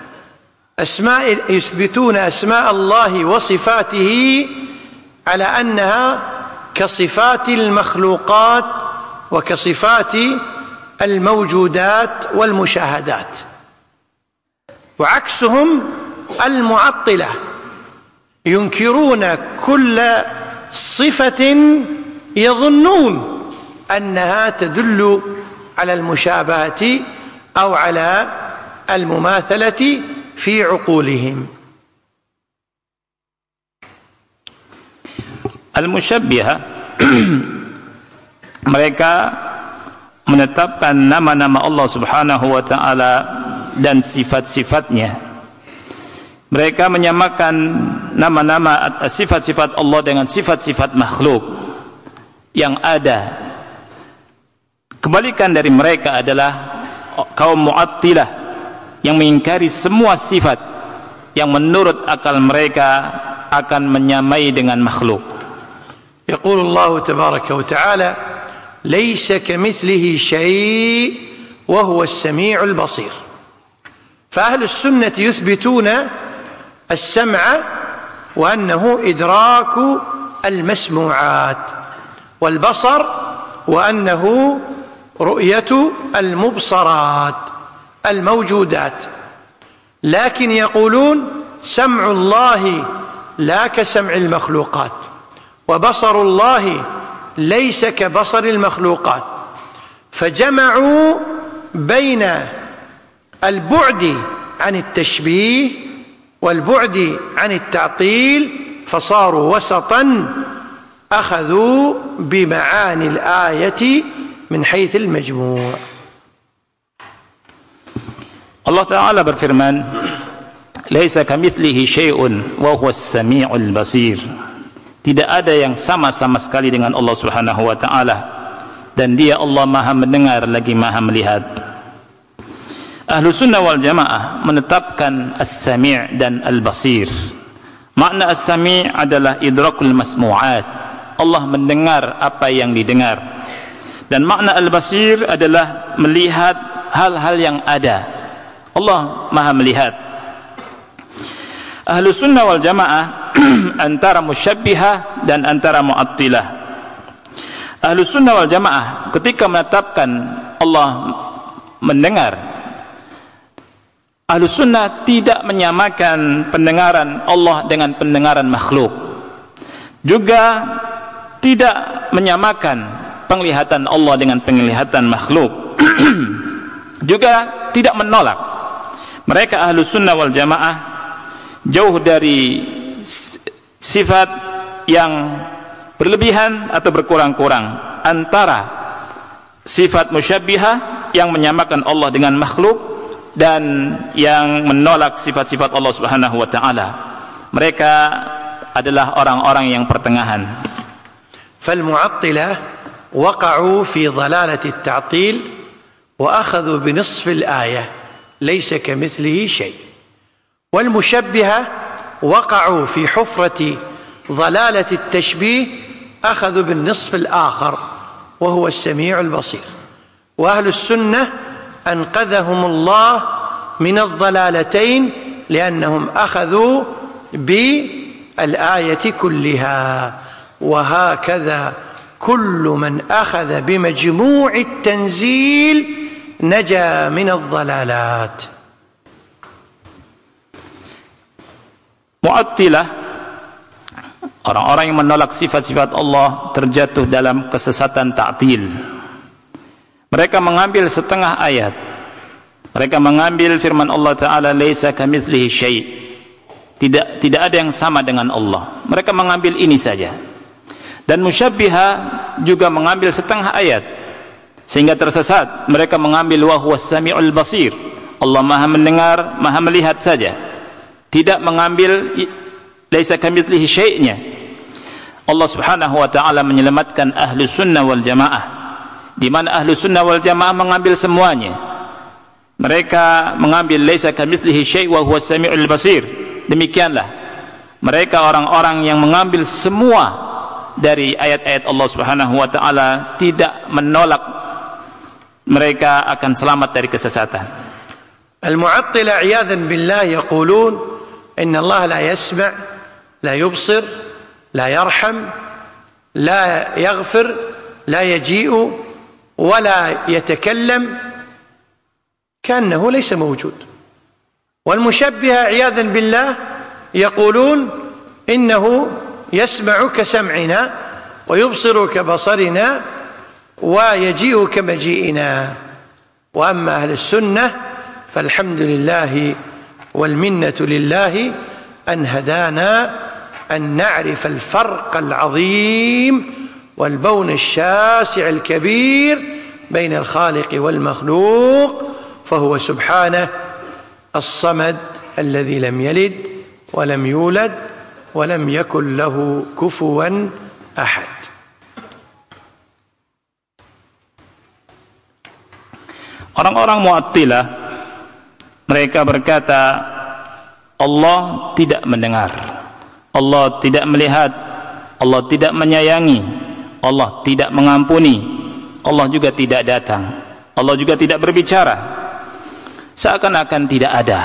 أسماء الله وصفاته على أنها كصفات المخلوقات وكصفات الموجودات والمشاهدات، وعكسهم المعطلة ينكرون كل صفة يظنون أنها تدل على المشابهة أو على المماثلة في عقولهم. Al-musyabbihah mereka menetapkan nama-nama Allah Subhanahu wa taala dan sifat-sifatnya. Mereka menyamakan nama-nama sifat-sifat Allah dengan sifat-sifat makhluk yang ada. Kebalikan dari mereka adalah kaum mu'attilah yang mengingkari semua sifat yang menurut akal mereka akan menyamai dengan makhluk. يقول الله تبارك وتعالى ليس كمثله شيء وهو السميع البصير. فأهل السنة يثبتون السمع وأنه إدراك المسموعات، والبصر وأنه رؤية المبصرات الموجودات، لكن يقولون سمع الله لا كسمع المخلوقات، وبصر الله ليس كبصر المخلوقات. فجمعوا بين البعد عن التشبيه والبعد عن التعطيل فصاروا وسطا أخذوا بمعاني الآية من حيث المجموع. Allah Ta'ala berfirman, "Laisa kamitslihi syai'un wa huwas sami'ul basir." Tidak ada yang sama-sama sekali dengan Allah Subhanahu wa taala, dan Dia Allah Maha mendengar lagi Maha melihat. Ahlu sunnah wal jamaah menetapkan as-sami' dan al-basir. Makna as-sami' adalah idrakul masmu'at, Allah mendengar apa yang didengar. Dan makna al-basir adalah melihat hal-hal yang ada, Allah Maha melihat. Ahlu sunnah wal jamaah antara musyabbihah dan antara mu'attilah. Ahlu sunnah wal jamaah ketika menetapkan Allah mendengar, ahlu sunnah tidak menyamakan pendengaran Allah dengan pendengaran makhluk, juga tidak menyamakan penglihatan Allah dengan penglihatan makhluk, juga tidak menolak. Mereka ahlu sunnah wal jamaah jauh dari sifat yang berlebihan atau berkurang-kurang antara sifat musyabbihah yang menyamakan Allah dengan makhluk dan yang menolak sifat-sifat Allah Subhanahu wa taala. Mereka adalah orang-orang yang pertengahan. فالمعطلة وقعوا في ضلالة التعطيل وأخذوا بنصف الآية ليس كمثله شيء، والمشبهة وقعوا في حفرة ضلالة التشبيه أخذوا بالنصف الآخر وهو السميع البصير. وأهل السنة أنقذهم الله من الضلالتين لأنهم أخذوا بالآية كلها. وهكذا كل من أخذ بمجموع التنزيل نجا من الضلالات. Mu'attilah, orang-orang yang menolak sifat-sifat Allah, terjatuh dalam kesesatan ta'til. Mereka mengambil setengah ayat. Mereka mengambil firman Allah Ta'ala, laisa kamitslihi syai', tidak ada yang sama dengan Allah. Mereka mengambil ini saja. Dan musyabbihah juga mengambil setengah ayat sehingga tersesat. Mereka mengambil wa huwas sami'ul basir, Allah Maha mendengar, Maha melihat saja. Tidak mengambil laisa kamitslihi syai'-nya. Allah Subhanahu wa taala menyelamatkan ahlu sunnah wal jamaah, di mana ahlu sunnah wal jamaah mengambil semuanya. Mereka mengambil laisa kamitslihi syai' wa huwas sami'ul basir. Demikianlah mereka orang-orang yang mengambil semua dari ayat-ayat Allah Subhanahu wa taala, tidak menolak, mereka akan selamat dari kesesatan. Al-Mu'attilah iyadzan billah yaqulun inna Allah la yasma', la yubsir, la yarham, la yaghfir, la yaji'u wa la yatakallam كأنه ليس موجود. والمشبهة عياذا بالله يقولون إنه يسمع كسمعنا ويبصر كبصرنا ويجيء كمجيئنا. وأما أهل السنة فالحمد لله والمنة لله أن هدانا أن نعرف الفرق العظيم والبون الشاسع الكبير بين الخالق والمخلوق، فهو سبحانه الصمد الذي لم يلد ولم يولد ولم يكن له كفوا أحد. Orang-orang Mu'attilah, mereka berkata Allah tidak mendengar, Allah tidak melihat, Allah tidak menyayangi, Allah tidak mengampuni, Allah juga tidak datang, Allah juga tidak berbicara, seakan-akan tidak ada.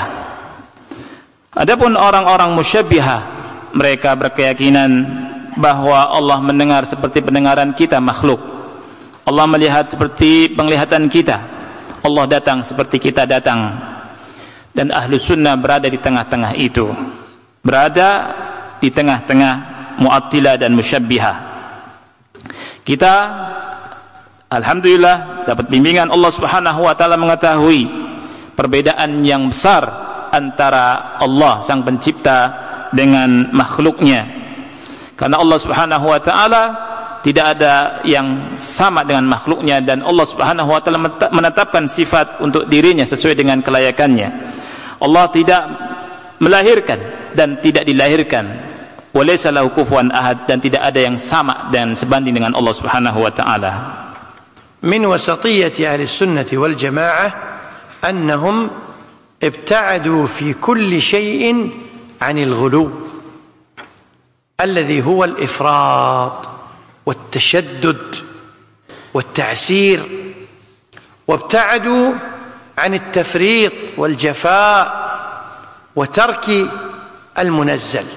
Adapun orang-orang musyabbihah, mereka berkeyakinan bahwa Allah mendengar seperti pendengaran kita makhluk, Allah melihat seperti penglihatan kita, Allah datang seperti kita datang. Dan ahlu sunnah berada di tengah-tengah itu, berada di tengah-tengah Mu'attilah dan musyabbihah. Kita alhamdulillah dapat bimbingan Allah Subhanahu wa taala mengetahui perbedaan yang besar antara Allah sang pencipta dengan makhluknya. Karena Allah Subhanahu wa taala tidak ada yang sama dengan makhluknya, dan Allah Subhanahu wa taala menetapkan sifat untuk dirinya sesuai dengan kelayakannya. Allah tidak melahirkan dan tidak dilahirkan. Walaysa lahu kufuwan ahad, dan tidak ada yang sama dan sebanding dengan Allah Subhanahu wa taala. Min wasatiyyati ahli sunnati wal jamaah annahum ibta'adu fi kulli shay'in 'anil ghulu alladhi huwa al-ifrat والتشدد والتعسير، وابتعدوا عن التفريط والجفاء وترك المنزل.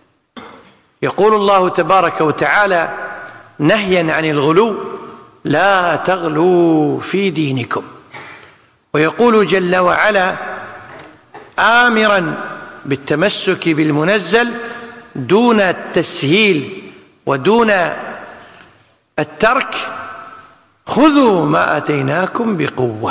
يقول الله تبارك وتعالى نهيا عن الغلو لا تغلوا في دينكم، ويقول جل وعلا آمرا بالتمسك بالمنزل دون التسهيل ودون الترك، خذوا ما أتيناكم بقوة.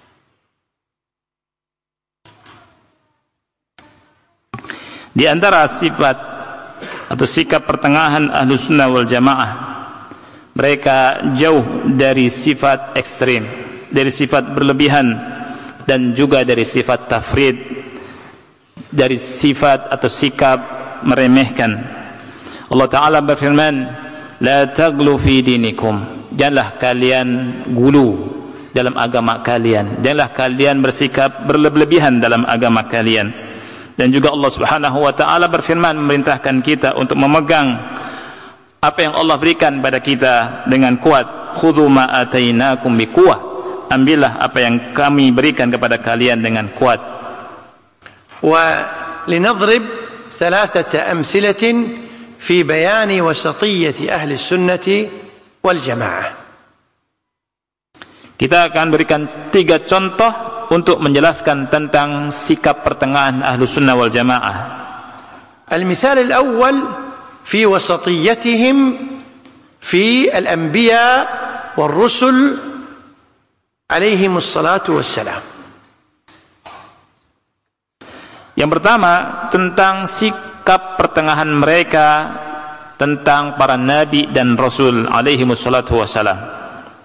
Di antara sifat atau sikap pertengahan ahlu sunnah wal jamaah, mereka jauh dari sifat ekstrim, dari sifat berlebihan, dan juga dari sifat tafrid, dari sifat atau sikap meremehkan. Allah Ta'ala berfirman, la taghlu fi dinikum, janganlah kalian gulu dalam agama kalian, janganlah kalian bersikap berlebihan dalam agama kalian. Dan juga Allah Subhanahu wa taala berfirman memerintahkan kita untuk memegang apa yang Allah berikan pada kita dengan kuat. Khudhu ma atainakum biquwwah, ambillah apa yang kami berikan kepada kalian dengan kuat. Wa linadrib thalathata amsilatin fi bayani wasatiyyati ahli sunnati wal jamaah. Kita akan berikan 3 contoh untuk menjelaskan tentang sikap pertengahan ahlu sunnah wal jamaah. Al-mithal al-awwal fi wasatiyatihim fi al-anbiya wal rusul alaihimus salatu wassalam. Yang pertama tentang sikap pertengahan mereka tentang para nabi dan rasul alaihimus salatu wassalam.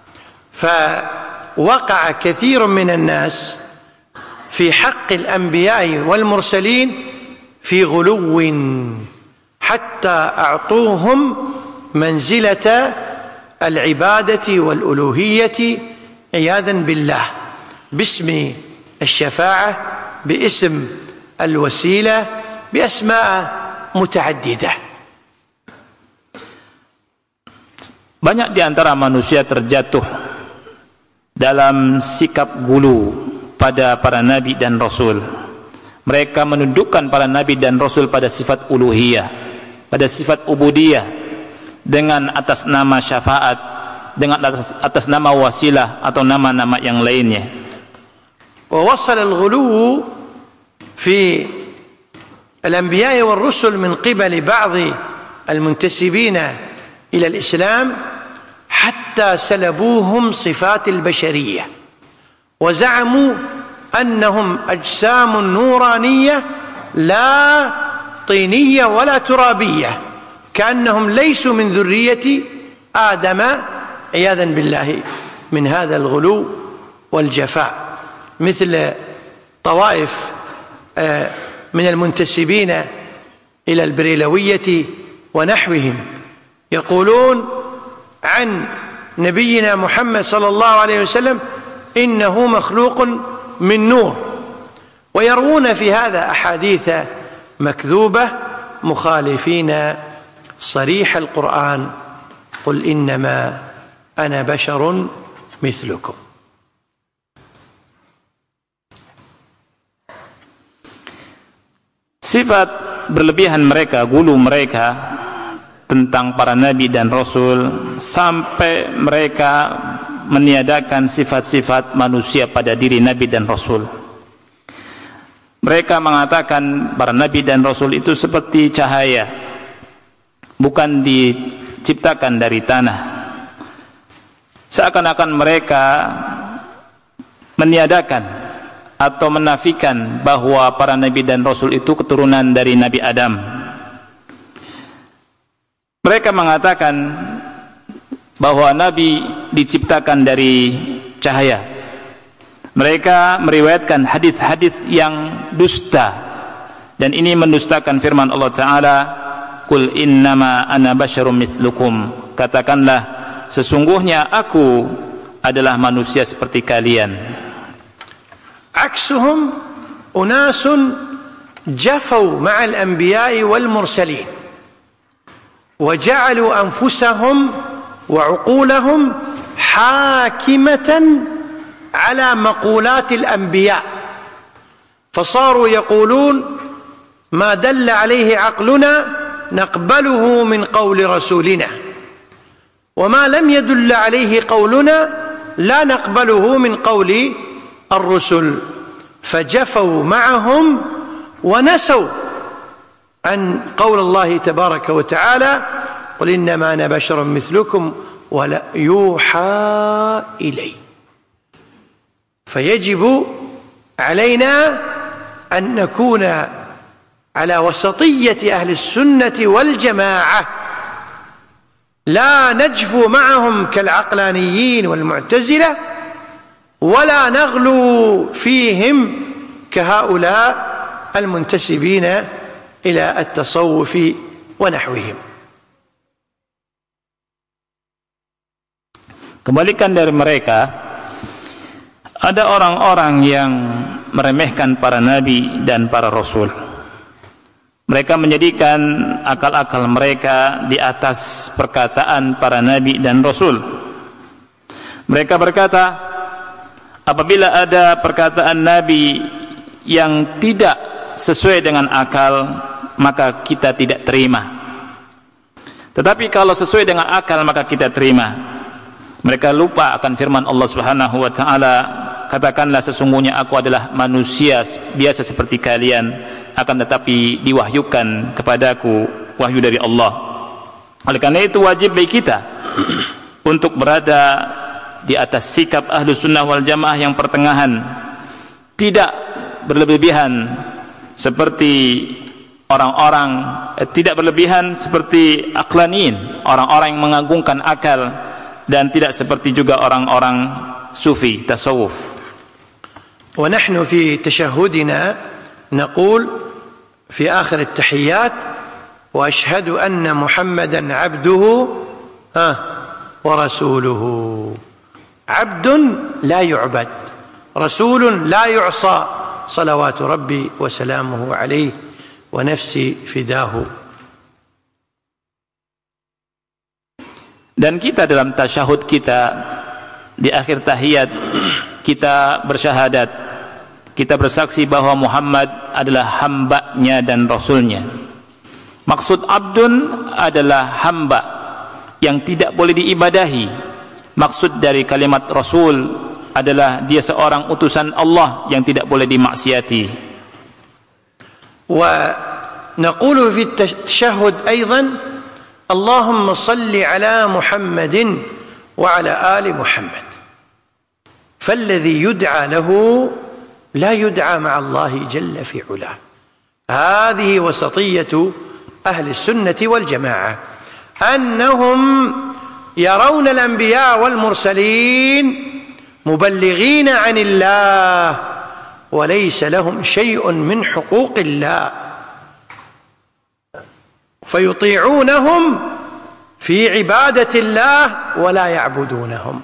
فوقع كثير من الناس في حق الأنبياء والمرسلين في غلو حتى أعطوهم منزلة العبادة والألوهية عياذا بالله باسم الشفاعة باسم الوسيلة بأسماء متعددة. Banyak di antara manusia terjatuh dalam sikap gulu pada para nabi dan rasul. Mereka menundukkan para nabi dan rasul pada sifat uluhiyah, pada sifat ubudiyah, dengan atas nama syafaat, dengan atas nama wasilah atau nama-nama yang lainnya. Wa wasala al-ghuluw fi al-anbiya wal rusul min qibali ba'd al-muntasibin ila al-islam حتى سلبوهم صفات البشرية وزعموا أنهم أجسام نورانية لا طينية ولا ترابية كأنهم ليسوا من ذرية آدم عياذا بالله من هذا الغلو والجفاء، مثل طوائف من المنتسبين إلى البريلوية ونحوهم يقولون عن نبينا محمد صلى الله عليه وسلم إنه مخلوق من نور، ويروون في هذا أحاديث مكذوبة مخالفين صريح القرآن قل إنما أنا بشر مثلكم. Sifat berlebihan mereka, gulu mereka tentang para nabi dan rasul sampai mereka meniadakan sifat-sifat manusia pada diri nabi dan rasul. Mereka mengatakan para nabi dan rasul itu seperti cahaya, bukan diciptakan dari tanah. Seakan-akan mereka meniadakan atau menafikan bahwa para nabi dan rasul itu keturunan dari Nabi Adam. Mereka mengatakan bahwa Nabi diciptakan dari cahaya. Mereka meriwayatkan hadis-hadis yang dusta, dan ini mendustakan firman Allah Ta'ala, Qul innama ana basyarum mithlukum, katakanlah sesungguhnya aku adalah manusia seperti kalian. Aksuhum unasun jafau ma'al anbiya'i wal mursalin وجعلوا أنفسهم وعقولهم حاكمة على مقولات الأنبياء، فصاروا يقولون ما دل عليه عقلنا نقبله من قول رسولنا، وما لم يدل عليه قولنا لا نقبله من قول الرسل، فجفوا معهم ونسوا عن قول الله تبارك وتعالى قل إنما أنا بشر مثلكم ولا يوحى إلي. فيجب علينا أن نكون على وسطية أهل السنة والجماعة، لا نجفو معهم كالعقلانيين والمعتزلة ولا نغلو فيهم كهؤلاء المنتسبين إلى التصوف ونحوهم. Kembalikan dari mereka, ada orang-orang yang meremehkan para nabi dan para rasul. Mereka menjadikan akal-akal mereka di atas perkataan para nabi dan rasul. Mereka berkata, apabila ada perkataan nabi yang tidak sesuai dengan akal, maka kita tidak terima. Tetapi kalau sesuai dengan akal, maka kita terima. Mereka lupa akan firman Allah Subhanahu wa taala, katakanlah sesungguhnya aku adalah manusia biasa seperti kalian, akan tetapi diwahyukan kepadaku wahyu dari Allah. Oleh karena itu wajib bagi kita untuk berada di atas sikap Ahlus Sunnah wal Jamaah yang pertengahan, tidak berlebihan seperti orang-orang, tidak berlebihan seperti aqlanin, orang-orang yang mengagungkan akal, dan tidak seperti juga orang-orang sufi tasawuf. ونحن في تشهدنا نقول في آخر التحيات وأشهد أن محمدا عبده ورسوله. عبد لا يعبد، رسول لا يعصى، صلوات ربي وسلامه عليه ونفسي فداه. Dan kita dalam tasyahud kita di akhir tahiyat kita bersyahadat, kita bersaksi bahwa Muhammad adalah hambanya dan rasulnya. Maksud abdun adalah hamba yang tidak boleh diibadahi. Maksud dari kalimat rasul adalah dia seorang utusan Allah yang tidak boleh dimaksiati. Wa naqulu fi at-tashahhud aidan Allahumma salli ala Muhammadin wa ala ali Muhammad. فالذي يدعى له لا يدعى مع الله جل في علاه. هذه وسطية أهل السنة والجماعة، أنهم يرون الأنبياء والمرسلين مبلغين عن الله وليس لهم شيء من حقوق الله، فيطيعونهم في عبادة الله ولا يعبدونهم.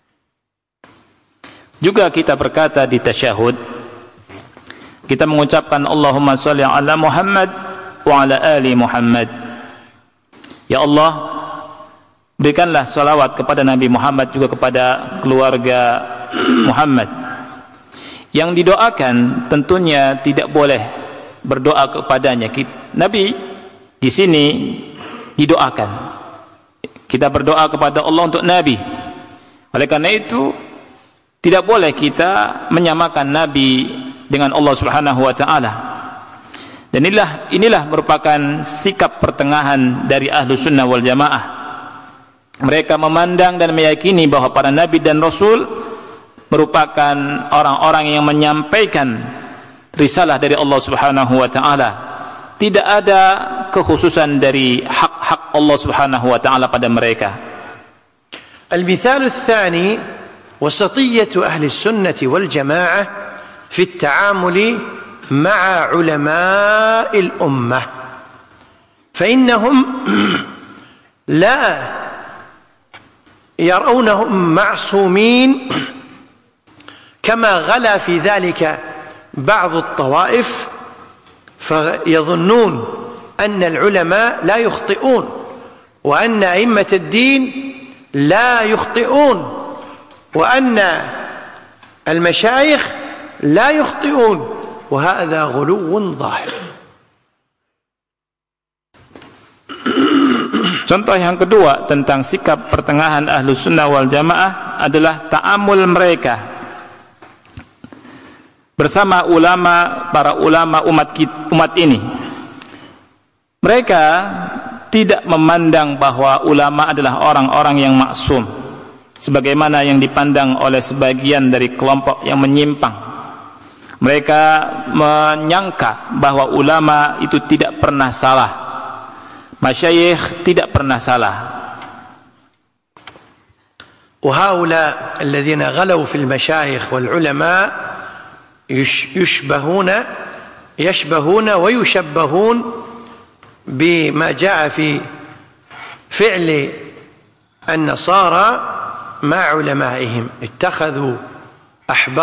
Juga kita berkata di tasyahud, kita mengucapkan Allahumma sholli ala Muhammad wa ala ali Muhammad. Ya Allah, berikanlah salawat kepada Nabi Muhammad, juga kepada keluarga Muhammad. Yang didoakan tentunya tidak boleh berdoa kepadanya. Nabi di sini didoakan. Kita berdoa kepada Allah untuk Nabi. Oleh karena itu tidak boleh kita menyamakan Nabi dengan Allah Subhanahu wa taala. Dan inilah merupakan sikap pertengahan dari Ahlus Sunnah wal Jamaah. Mereka memandang dan meyakini bahwa para nabi dan rasul merupakan orang-orang yang menyampaikan risalah dari Allah Subhanahu wa taala. Tidak ada kekhususan dari hak-hak Allah Subhanahu wa taala pada mereka. Al-mithal ats-tsani وسطية أهل السنة والجماعة في التعامل مع علماء الأمة، فإنهم لا يرونهم معصومين كما غلا في ذلك بعض الطوائف، فيظنون أن العلماء لا يخطئون وأن أئمة الدين لا يخطئون وأن المشايخ لا يخطئون، وهذا غلو ظاهر. Contoh yang kedua tentang sikap pertengahan Ahlus Sunnah wal Jamaah adalah ta'amul mereka bersama para ulama umat ini. Mereka tidak memandang bahwa ulama adalah orang-orang yang maksum sebagaimana yang dipandang oleh sebagian dari kelompok yang menyimpang. Mereka menyangka bahwa ulama itu tidak pernah salah, masyayikh tidak pernah salah. وهؤلاء الذين غلوا في المشايخ والعلماء يشبهون ويشبهون بما جاء في فعل النصارى مع علمائهم، اتخذوا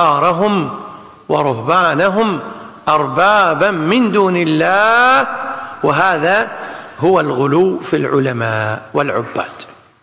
أحبارهم ورهبانهم أربابا من دون الله وهذا هو الغلو في العلماء والعباد.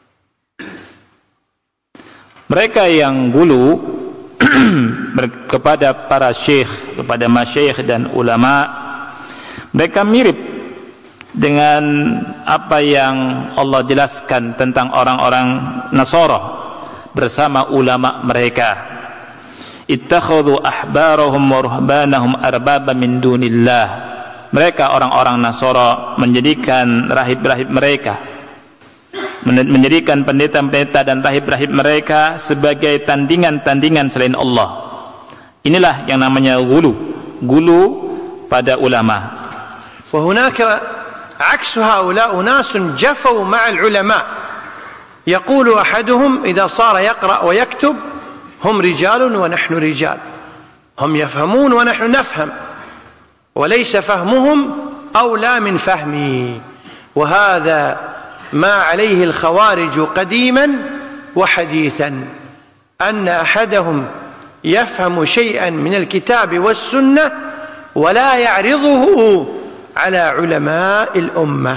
Mereka yang gulu kepada para syekh, kepada masyayikh dan ulama, mereka mirip dengan apa yang Allah jelaskan tentang orang-orang Nasara bersama ulama mereka. Ittakhadhu ahbarahum wa ruhbanahum arbaba min dunillah. Mereka orang-orang Nasara menjadikan rahib-rahib mereka, menjadikan pendeta-pendeta dan rahib-rahib mereka sebagai tandingan-tandingan selain Allah. Inilah yang namanya gulu pada ulama. وهناك عكس هؤلاء ناس جفوا مع العلماء يقول أحدهم إذا صار يقرأ ويكتب هم رجال ونحن رجال، هم يفهمون ونحن نفهم، وليس فهمهم أولى من فهمي. وهذا ما عليه الخوارج قديما وحديثا، أن أحدهم يفهم شيئا من الكتاب والسنة ولا يعرضه على علماء الأمة.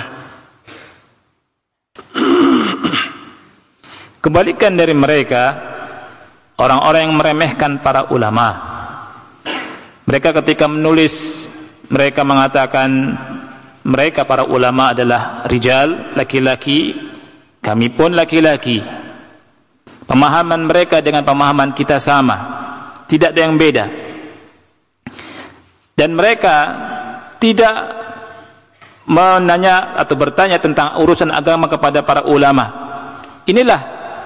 Kebalikan dari mereka, orang-orang yang meremehkan para ulama. Mereka ketika menulis, mereka mengatakan mereka para ulama adalah rijal, laki-laki, kami pun laki-laki. Pemahaman mereka dengan pemahaman kita sama, tidak ada yang beda. Dan mereka tidak menanya atau bertanya tentang urusan agama kepada para ulama. Inilah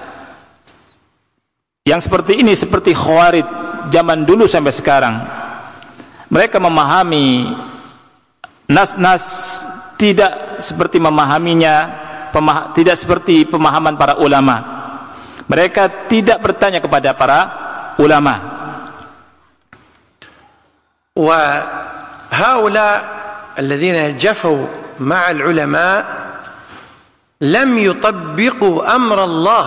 yang seperti ini, seperti Khawarij zaman dulu sampai sekarang. Mereka memahami nas-nas tidak seperti memahaminya, tidak seperti pemahaman para ulama. Mereka tidak bertanya kepada para ulama. Wa haula الذين جفوا مع العلماء لم يطبقوا أمر الله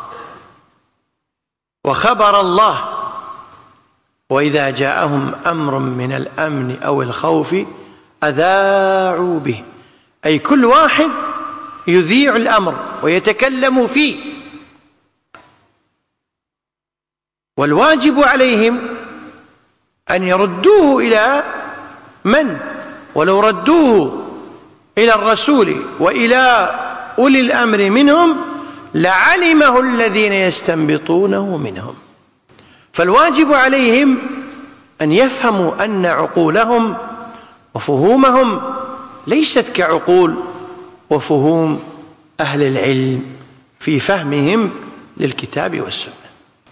وخبر الله، وإذا جاءهم أمر من الأمن أو الخوف أذاعوا به، أي كل واحد يذيع الأمر ويتكلم فيه، والواجب عليهم أن يردوه إلى من؟ ولو ردوه إلى الرسول وإلى أولي الأمر منهم لعلمه الذين يستنبطونه منهم. فالواجب عليهم أن يفهموا أن عقولهم وفهومهم ليست كعقول وفهوم أهل العلم في فهمهم للكتاب والسنة.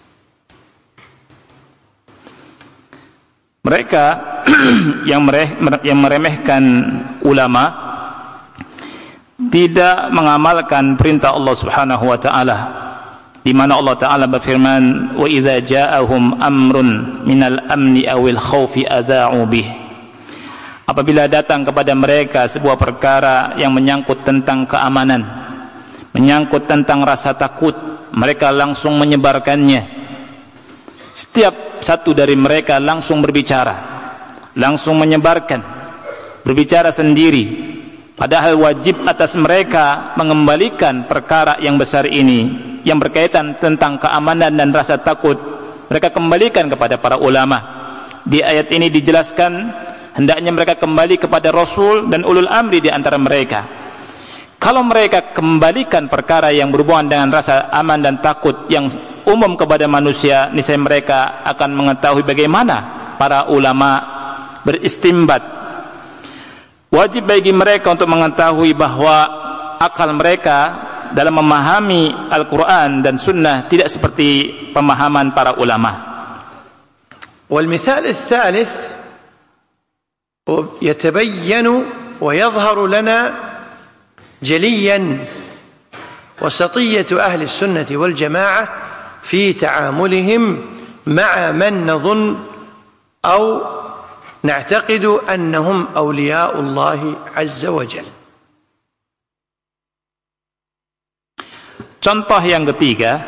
Mereka yang meremehkan ulama tidak mengamalkan perintah Allah Subhanahu wa taala, di mana Allah taala berfirman, "Wa idza ja'ahum amrun minal amni awil khaufi adza'u bih." Apabila datang kepada mereka sebuah perkara yang menyangkut tentang keamanan, menyangkut tentang rasa takut, mereka langsung menyebarkannya. Setiap satu dari mereka langsung berbicara, langsung menyebarkan, berbicara sendiri. Padahal wajib atas mereka mengembalikan perkara yang besar ini, yang berkaitan tentang keamanan dan rasa takut, mereka kembalikan kepada para ulama. Di ayat ini dijelaskan hendaknya mereka kembali kepada Rasul dan ulul amri di antara mereka. Kalau mereka kembalikan perkara yang berhubungan dengan rasa aman dan takut yang umum kepada manusia, niscaya mereka akan mengetahui bagaimana para ulama beristimbat. Wajib bagi mereka untuk mengetahui bahwa akal mereka dalam memahami Al-Quran dan Sunnah tidak seperti pemahaman para ulama. والمثال الثالث يتبين ويظهر لنا جليا وسطية أهل السنة والجماعة في تعاملهم مع من نظن أو نعتقد أنهم أولياء الله عز وجل. Contoh yang ketiga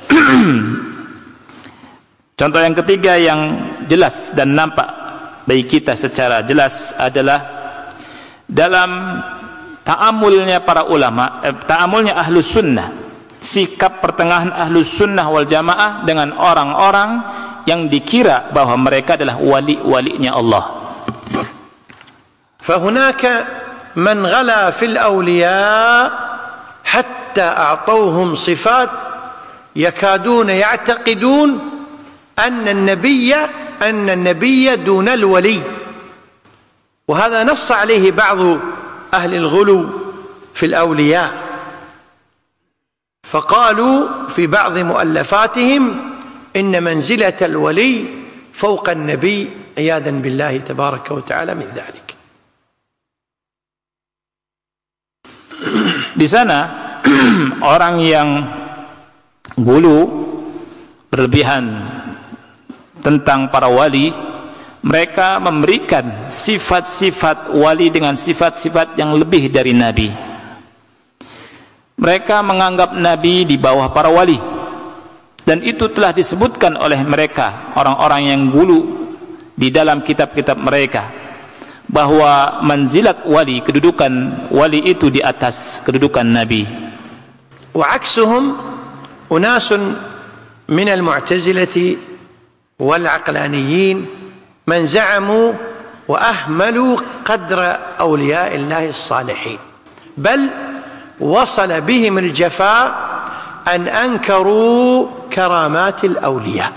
contoh yang ketiga yang jelas dan nampak bagi kita secara jelas adalah dalam ta'amulnya para ulama, ta'amulnya ahlus sunnah, sikap pertengahan ahlus sunnah wal jamaah dengan orang-orang yang dikira bahwa mereka adalah wali-walinya Allah. فهناك من غلا في الأولياء حتى أعطوهم صفات يكادون يعتقدون أن النبي دون الولي، وهذا نص عليه بعض أهل الغلو في الأولياء، فقالوا في بعض مؤلفاتهم إن منزلة الولي فوق النبي عياذا بالله تبارك وتعالى من ذلك. Di sana orang yang gulu berlebihan tentang para wali, mereka memberikan sifat-sifat wali dengan sifat-sifat yang lebih dari nabi. Mereka menganggap nabi di bawah para wali, dan itu telah disebutkan oleh mereka, orang-orang yang gulu, di dalam kitab-kitab mereka, bahwa manzilat wali, kedudukan wali itu di atas kedudukan nabi. Wa aksuhum unasun min al-mu'tazilati wal aqlaniyin man za'amu wa ahmalu qadra awliya'illahi as-salihin, bal wasala bihim al-jafa an ankaru karamat al-awliya.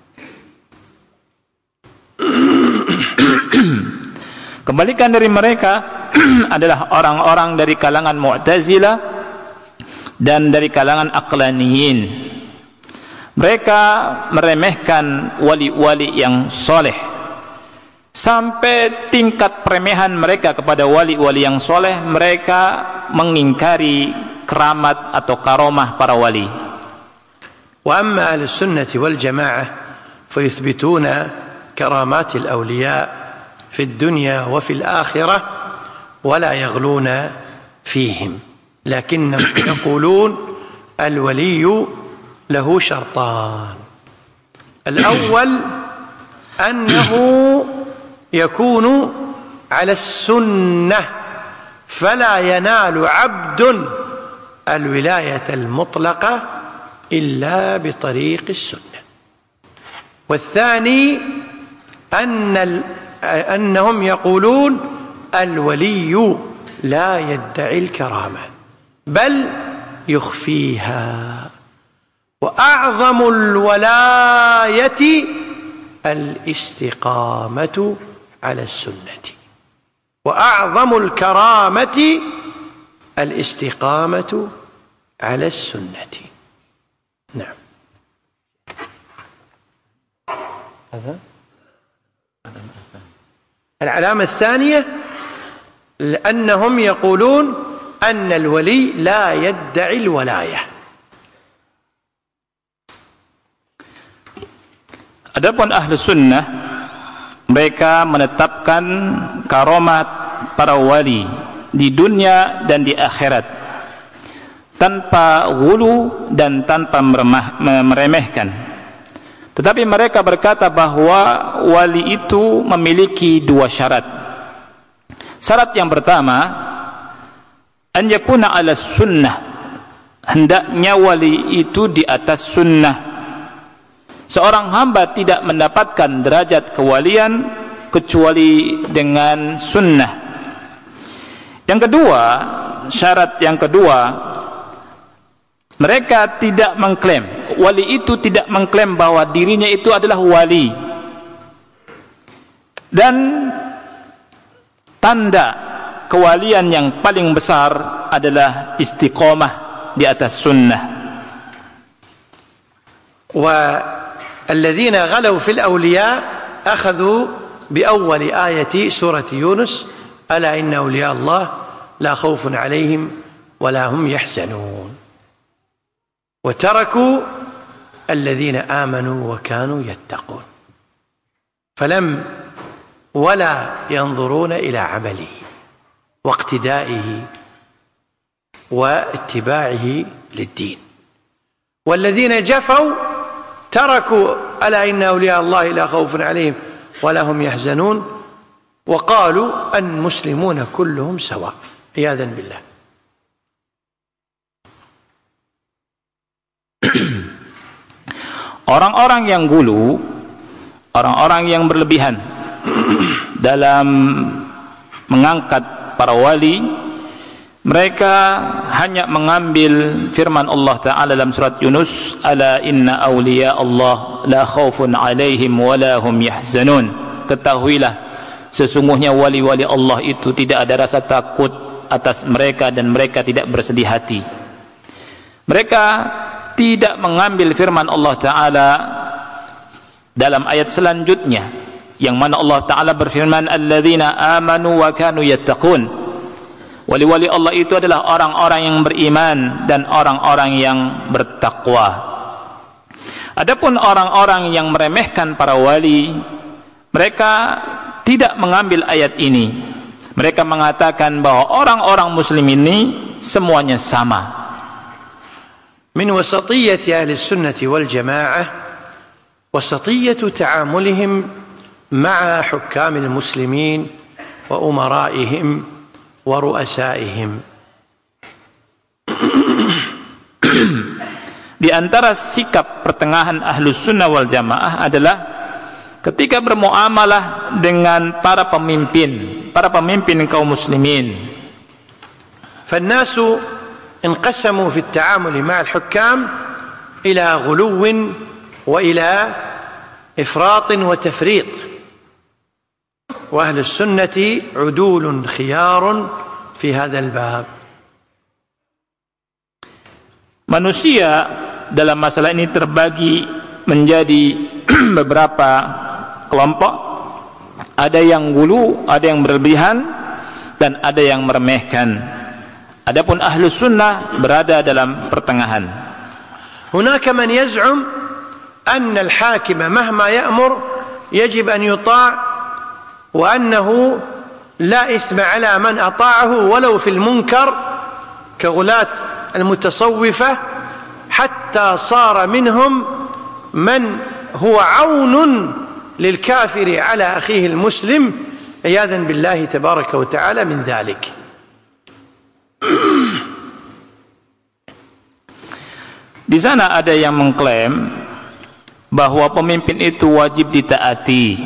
Kebalikan dari mereka adalah orang-orang dari kalangan Mu'tazilah dan dari kalangan Aqlaniyin. Mereka meremehkan wali-wali yang soleh, sampai tingkat peremehan mereka kepada wali-wali yang soleh, mereka mengingkari keramat atau karomah para wali. Wa amma ahlus sunnati wal jamaah fayuthbituna karamatil awliya في الدنيا وفي الآخرة ولا يغلون فيهم، لكنهم يقولون الولي له شرطان: الأول أنه يكون على السنة فلا ينال عبد الولاية المطلقة إلا بطريق السنة، والثاني أنهم يقولون الولي لا يدعي الكرامة بل يخفيها، وأعظم الولاية الاستقامة على السنة، وأعظم الكرامة الاستقامة على السنة. نعم. هذا العلامة الثانية أنهم يقولون أن الولي لا يدعي الولاية. Adapun ahlu sunnah, mereka menetapkan karomat para wali di dunia dan di akhirat tanpa ghulu dan tanpa meremehkan. Tetapi mereka berkata bahwa wali itu memiliki dua syarat. Syarat yang pertama, an yakuna ala sunnah, hendaknya wali itu di atas sunnah. Seorang hamba tidak mendapatkan derajat kewalian kecuali dengan sunnah. Yang kedua, syarat yang kedua, mereka tidak mengklaim, wali itu tidak mengklaim bahwa dirinya itu adalah wali. Dan tanda kewalian yang paling besar adalah istiqomah di atas sunnah. والذين غلوا في الأولياء أخذوا بأول آية سورة يونس ألا إن أولياء الله لا خوف عليهم ولا هم يحزنون وتركوا الذين آمنوا وكانوا يتقون فلم ولا ينظرون إلى عمله واقتدائه واتباعه للدين. والذين جفوا تركوا ألا إن أولياء الله لا خوف عليهم ولا هم يحزنون وقالوا المسلمون كلهم سواء عياذا بالله. Orang-orang yang gulu, orang-orang yang berlebihan dalam mengangkat para wali, mereka hanya mengambil firman Allah Ta'ala dalam surat Yunus, ala inna awliya Allah la khawfun alaihim wa la hum yahzanun. Ketahuilah, sesungguhnya wali-wali Allah itu tidak ada rasa takut atas mereka dan mereka tidak bersedih hati. Mereka tidak mengambil firman Allah Ta'ala dalam ayat selanjutnya, yang mana Allah Ta'ala berfirman, alladzina amanu wa kanu yattaqun. Wali-wali Allah itu adalah orang-orang yang beriman dan orang-orang yang bertakwa. Adapun orang-orang yang meremehkan para wali, mereka tidak mengambil ayat ini. Mereka mengatakan bahwa orang-orang muslim ini semuanya sama. من وسطية أهل السنة والجماعة وسطية تعاملهم مع حكام المسلمين وأمرائهم ورؤسائهم. Di antara sikap pertengahan Ahlus Sunnah wal Jamaah adalah ketika bermuamalah dengan para pemimpin kaum muslimin. فالناس انقسموا في التعامل مع الحكام إلى غلو وإلى إفراط وتفريط، وأهل السنة عدول خيار في هذا الباب. Manusia dalam masalah ini terbagi menjadi beberapa kelompok. Ada yang gulu, ada yang berlebihan, dan ada yang meremehkan. Adapun Ahlus Sunnah berada dalam pertengahan. هناك من يزعم أن الحاكم مهما يأمر يجب أن يطاع وأنه لا إثم على من أطاعه ولو في المنكر كغلاة المتصوفة، حتى صار منهم من هو عون للكافر على أخيه المسلم عياذا بالله تبارك وتعالى من ذلك. Di sana ada yang mengklaim bahwa pemimpin itu wajib ditaati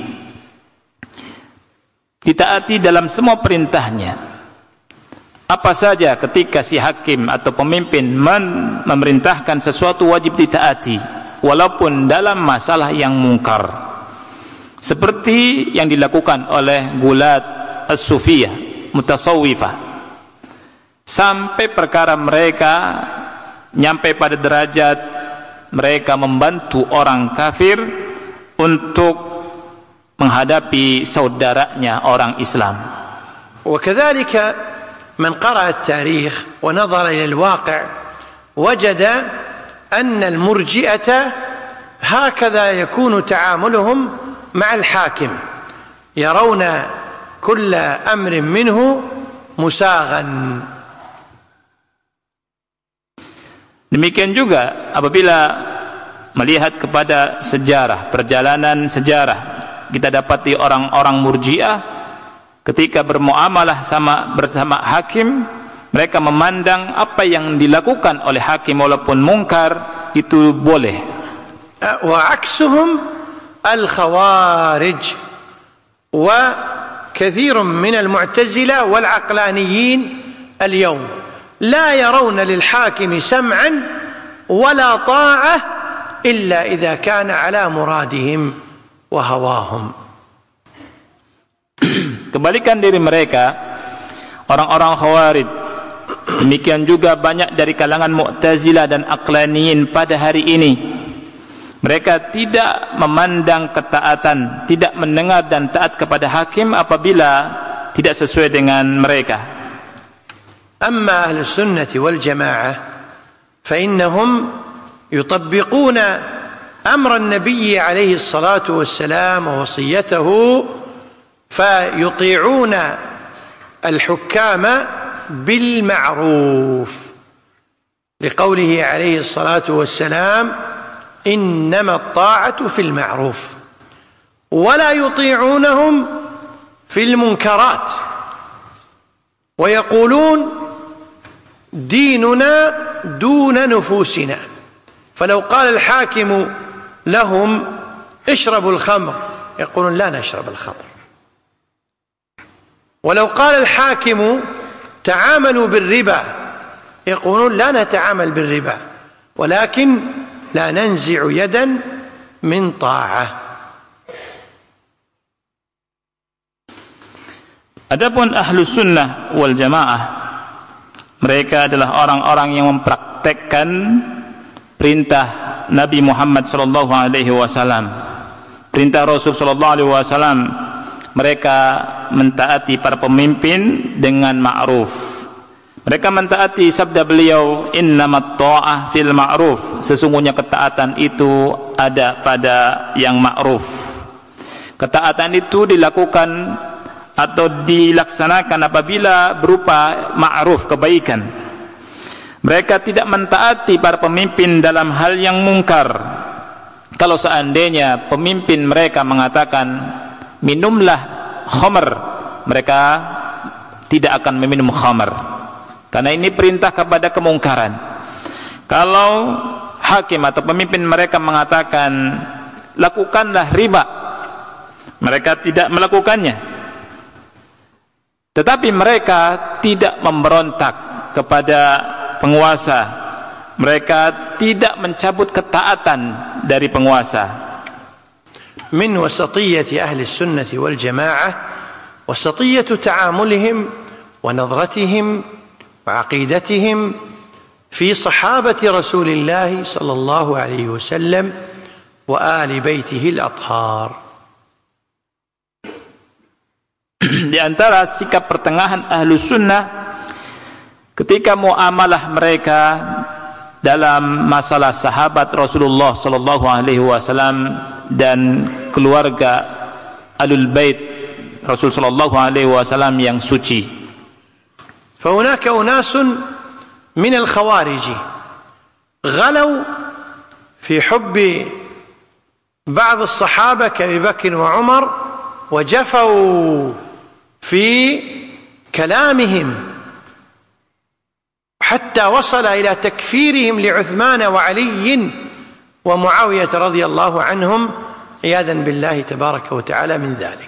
dalam semua perintahnya. Apa saja ketika si hakim atau pemimpin memerintahkan sesuatu wajib ditaati, walaupun dalam masalah yang mungkar, seperti yang dilakukan oleh gulat as-sufiyah, mutasawwifah, sampai perkara mereka nyampai pada derajat mereka membantu orang kafir untuk menghadapi saudaranya orang Islam. وكذلك من قرأ التاريخ ونظر إلى الواقع وجد أن المرجئة هكذا يكون تعاملهم مع الحاكم، يرون كل أمر منه مساغا. Demikian juga apabila melihat kepada sejarah, perjalanan sejarah, kita dapati orang-orang Murji'ah ketika bermuamalah bersama hakim, mereka memandang apa yang dilakukan oleh hakim walaupun mungkar itu boleh. Wa aksuhum al-khawarij wa kathir min al-mu'tazila wal-aqlaniyin al-yawm لا يرون للحاكم سمعا ولا طاعة إلا إذا كان على مرادهم وهواهم. Kebalikan dari mereka orang-orang Khawarij, demikian juga banyak dari kalangan Mu'tazilah dan Aqlaniyin pada hari ini. Mereka tidak memandang ketaatan, tidak mendengar dan taat kepada hakim apabila tidak sesuai dengan mereka. أما أهل السنة والجماعة فإنهم يطبقون أمر النبي عليه الصلاة والسلام ووصيته، فيطيعون الحكام بالمعروف، لقوله عليه الصلاة والسلام إنما الطاعة في المعروف، ولا يطيعونهم في المنكرات ويقولون ديننا دون نفوسنا. فلو قال الحاكم لهم اشربوا الخمر يقولون لا نشرب الخمر. ولو قال الحاكم تعاملوا بالربا يقولون لا نتعامل بالربا ولكن لا ننزع يدا من طاعة. Adapun ahlu sunnah wal jamaah, mereka adalah orang-orang yang mempraktekkan perintah Nabi Muhammad sallallahu alaihi wasallam, perintah Rasul sallallahu alaihi wasallam. Mereka mentaati para pemimpin dengan ma'ruf. Mereka mentaati sabda beliau, innamat ta'ah fil ma'ruf, sesungguhnya ketaatan itu ada pada yang ma'ruf. Ketaatan itu dilakukan atau dilaksanakan apabila berupa ma'ruf, kebaikan. Mereka tidak mentaati para pemimpin dalam hal yang mungkar. Kalau seandainya pemimpin mereka mengatakan minumlah khamr, mereka tidak akan meminum khamr, karena ini perintah kepada kemungkaran. Kalau hakim atau pemimpin mereka mengatakan lakukanlah riba, mereka tidak melakukannya. Tetapi mereka tidak memberontak kepada penguasa, mereka tidak mencabut ketaatan dari penguasa. من وسطية أهل السنة والجماعة وسطية تعاملهم ونظرتهم وعقيدتهم في صحابة رسول الله صلى الله عليه وسلم وآل بيته الأطهار. Di antara sikap pertengahan ahlu sunnah ketika muamalah mereka dalam masalah sahabat Rasulullah sallallahu alaihi wasallam dan keluarga alul bait Rasul sallallahu alaihi wasallam yang suci. فهناك أناس من الخوارج غلوا في حب بعض الصحابة كأبي بكر وعمر وجفوا في كلامهم حتى وصل إلى تكفيرهم لعثمان وعلي ومعاوية رضي الله عنهم عياذا بالله تبارك وتعالى من ذلك.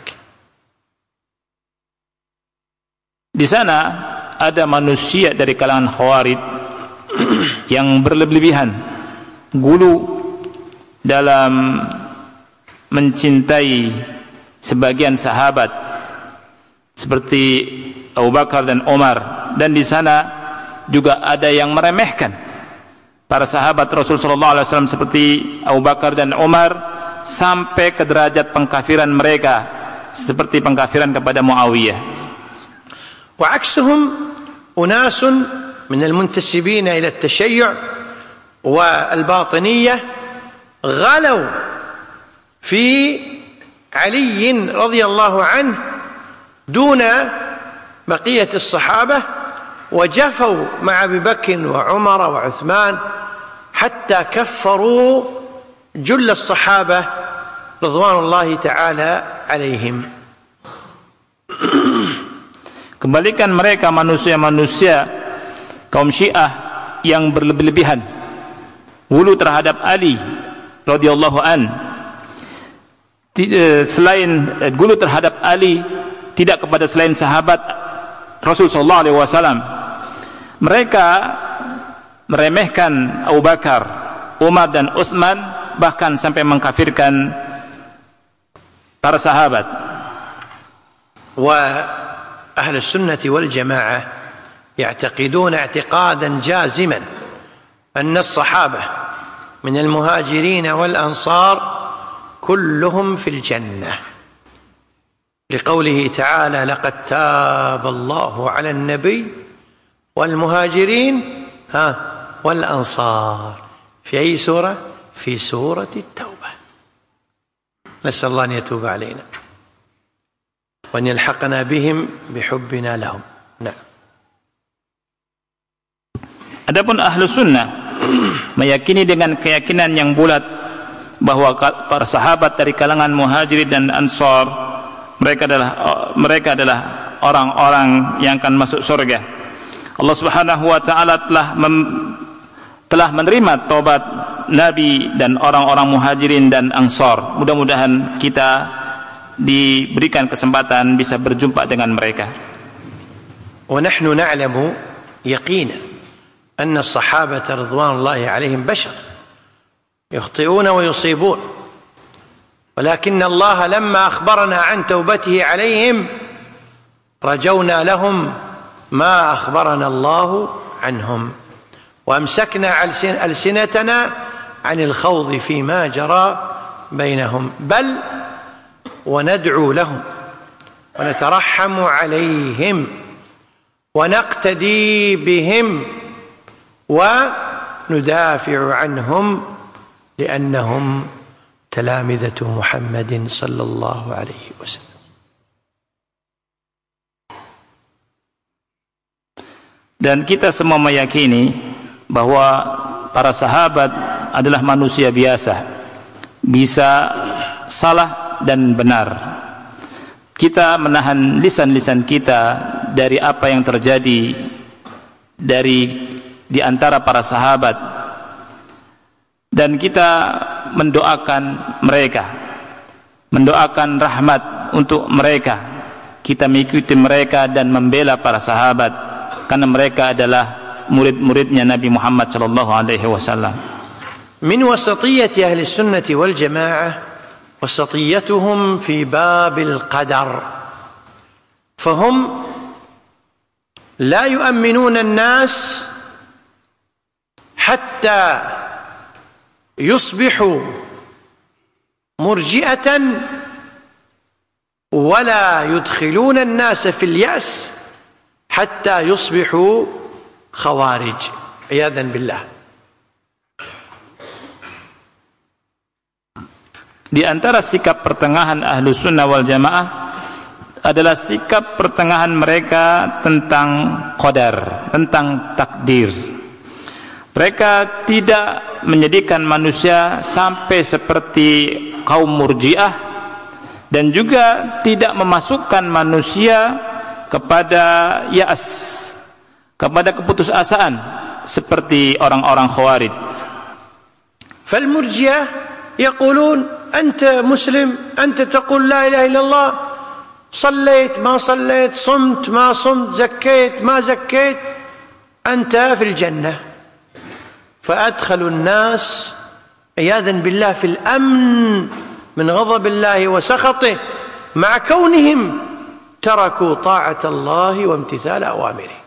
Di sana ada manusia dari kalangan Khawarij yang berlebihan, gulu dalam mencintai sebagian sahabat seperti Abu Bakar dan Umar, dan di sana juga ada yang meremehkan para sahabat Rasul sallallahu alaihi wasallam seperti Abu Bakar dan Umar sampai ke derajat pengkafiran mereka seperti pengkafiran kepada Muawiyah. وعكسهم أناس من المنتسبين إلى التشيع والباطنية غلوا في علي رضي الله عنه دون بقية الصحابة وجفوا مع أبي بكر وعمر وعثمان حتى كفروا جل الصحابة رضوان الله تعالى عليهم. Kembalikan mereka manusia-manusia kaum Syiah yang berlebihan, hulu terhadap Ali radhiyallahu an, selain gulu terhadap Ali tidak kepada selain sahabat Rasul sallallahu alaihi wasallam. Mereka meremehkan Abu Bakar, Umar dan Utsman, bahkan sampai mengkafirkan para sahabat. وأهل السنة والجماعة يعتقدون اعتقادا جازما أن الصحابة من المهاجرين والأنصار كلهم في الجنة، لقوله تعالى لقد تاب الله على النبي والمهاجرين والأنصار في أي سورة؟ في سورة التوبة. نسأل الله أن يتوب علينا وأن يلحقنا بهم بحبنا لهم. نعم. Adapun ahlu sunnah meyakini dengan keyakinan yang bulat bahwa para sahabat dari kalangan muhajirin dan ansar mereka adalah orang-orang yang akan masuk surga. Allah Subhanahu wa taala telah menerima taubat Nabi dan orang-orang Muhajirin dan Ansar. Mudah-mudahan kita diberikan kesempatan bisa berjumpa dengan mereka. Wa nahnu na'lamu yaqinan anna as-sahabata ridwanullahi 'alaihim bashar yakhti'una wa yusibun. ولكن الله لما أخبرنا عن توبته عليهم رجونا لهم ما أخبرنا الله عنهم وأمسكنا ألسنتنا عن الخوض فيما جرى بينهم بل وندعو لهم ونترحم عليهم ونقتدي بهم وندافع عنهم لأنهم تلامذة محمد صلى الله عليه وسلم. Dan kita semua meyakini bahwa para sahabat adalah manusia biasa, bisa salah dan benar. Kita menahan lisan-lisan kita dari apa yang terjadi di antara para sahabat, dan kita mendoakan mereka, mendoakan rahmat untuk mereka. Kita mengikuti mereka dan membela para sahabat karena mereka adalah murid-muridnya Nabi Muhammad sallallahu alaihi wasallam. Min wasatiyyati ahli sunnati wal jamaah wasatiyyatuhum fi babil qadar. Fahum la yu'minuna an-nas hatta يصبحوا مرجئة ولا يدخلون الناس في اليأس حتى يصبحوا خوارج عياذا بالله. Di antara sikap pertengahan Ahlus Sunnah wal Jamaah adalah sikap pertengahan mereka tentang qadar, tentang takdir. Mereka tidak menjadikan manusia sampai seperti kaum Murji'ah, dan juga tidak memasukkan manusia kepada ya'as, kepada keputusasaan seperti orang-orang Khawarij. Fal Murji'ah yaqulun anta muslim, anta taqul la ilaha illallah, صليت ما صليت, صمت ما صمت, زكيت ما زكيت, anta fil jannah. فأدخلوا الناس عياذا بالله في الأمن من غضب الله وسخطه مع كونهم تركوا طاعة الله وامتثال أوامره.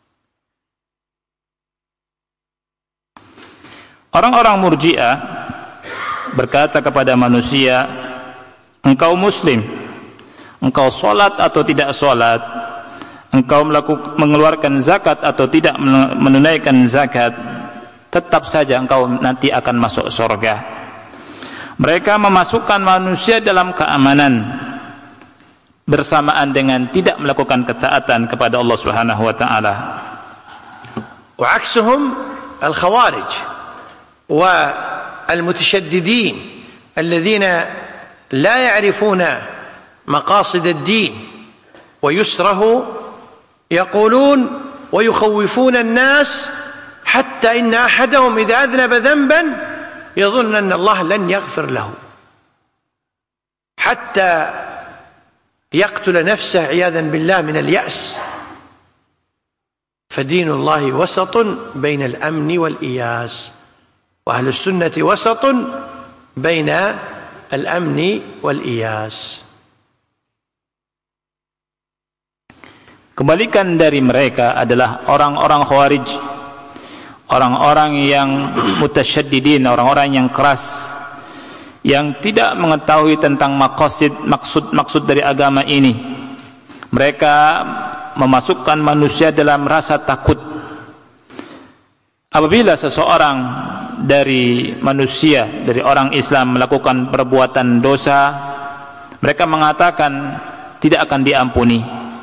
Orang-orang Murji'ah berkata kepada manusia, engkau muslim, engkau sholat atau tidak sholat, engkau mengeluarkan zakat atau tidak menunaikan zakat, tetap saja engkau nanti akan masuk surga. Mereka memasukkan manusia dalam keamanan bersamaan dengan tidak melakukan ketaatan kepada Allah Subhanahu wa taala. Wa aksuhum al-khawarij wa al-mutashaddidin alladhina la ya'rifuna maqasid ad-din wa yusrahu yaqulun wa yukhawwifuna an-nas حتى إن أحدهم إذا أذنب ذنبا يظن أن الله لن يغفر له حتى يقتل نفسه عياذا بالله من اليأس. فدين الله وسط بين الأمن والإياس، وأهل السنة وسط بين الأمن والإياس. Kebalikan dari mereka adalah orang-orang Khawarij, orang-orang yang mutasyaddidin, orang-orang yang keras, yang tidak mengetahui tentang maksud dari agama ini. Mereka memasukkan manusia dalam rasa takut. Apabila seseorang dari manusia, dari orang Islam melakukan perbuatan dosa, mereka mengatakan tidak akan diampuni.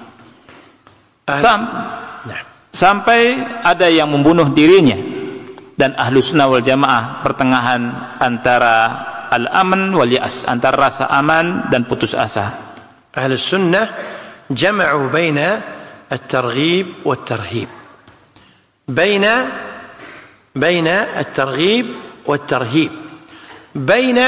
Sampai ada yang membunuh dirinya. Dan Ahlus Sunnah wal Jamaah pertengahan antara al-aman wal ya'as, antara rasa aman dan putus asa. أهل السنة جمعوا بين الترغيب والترهيب، بين الترغيب والترهيب، بين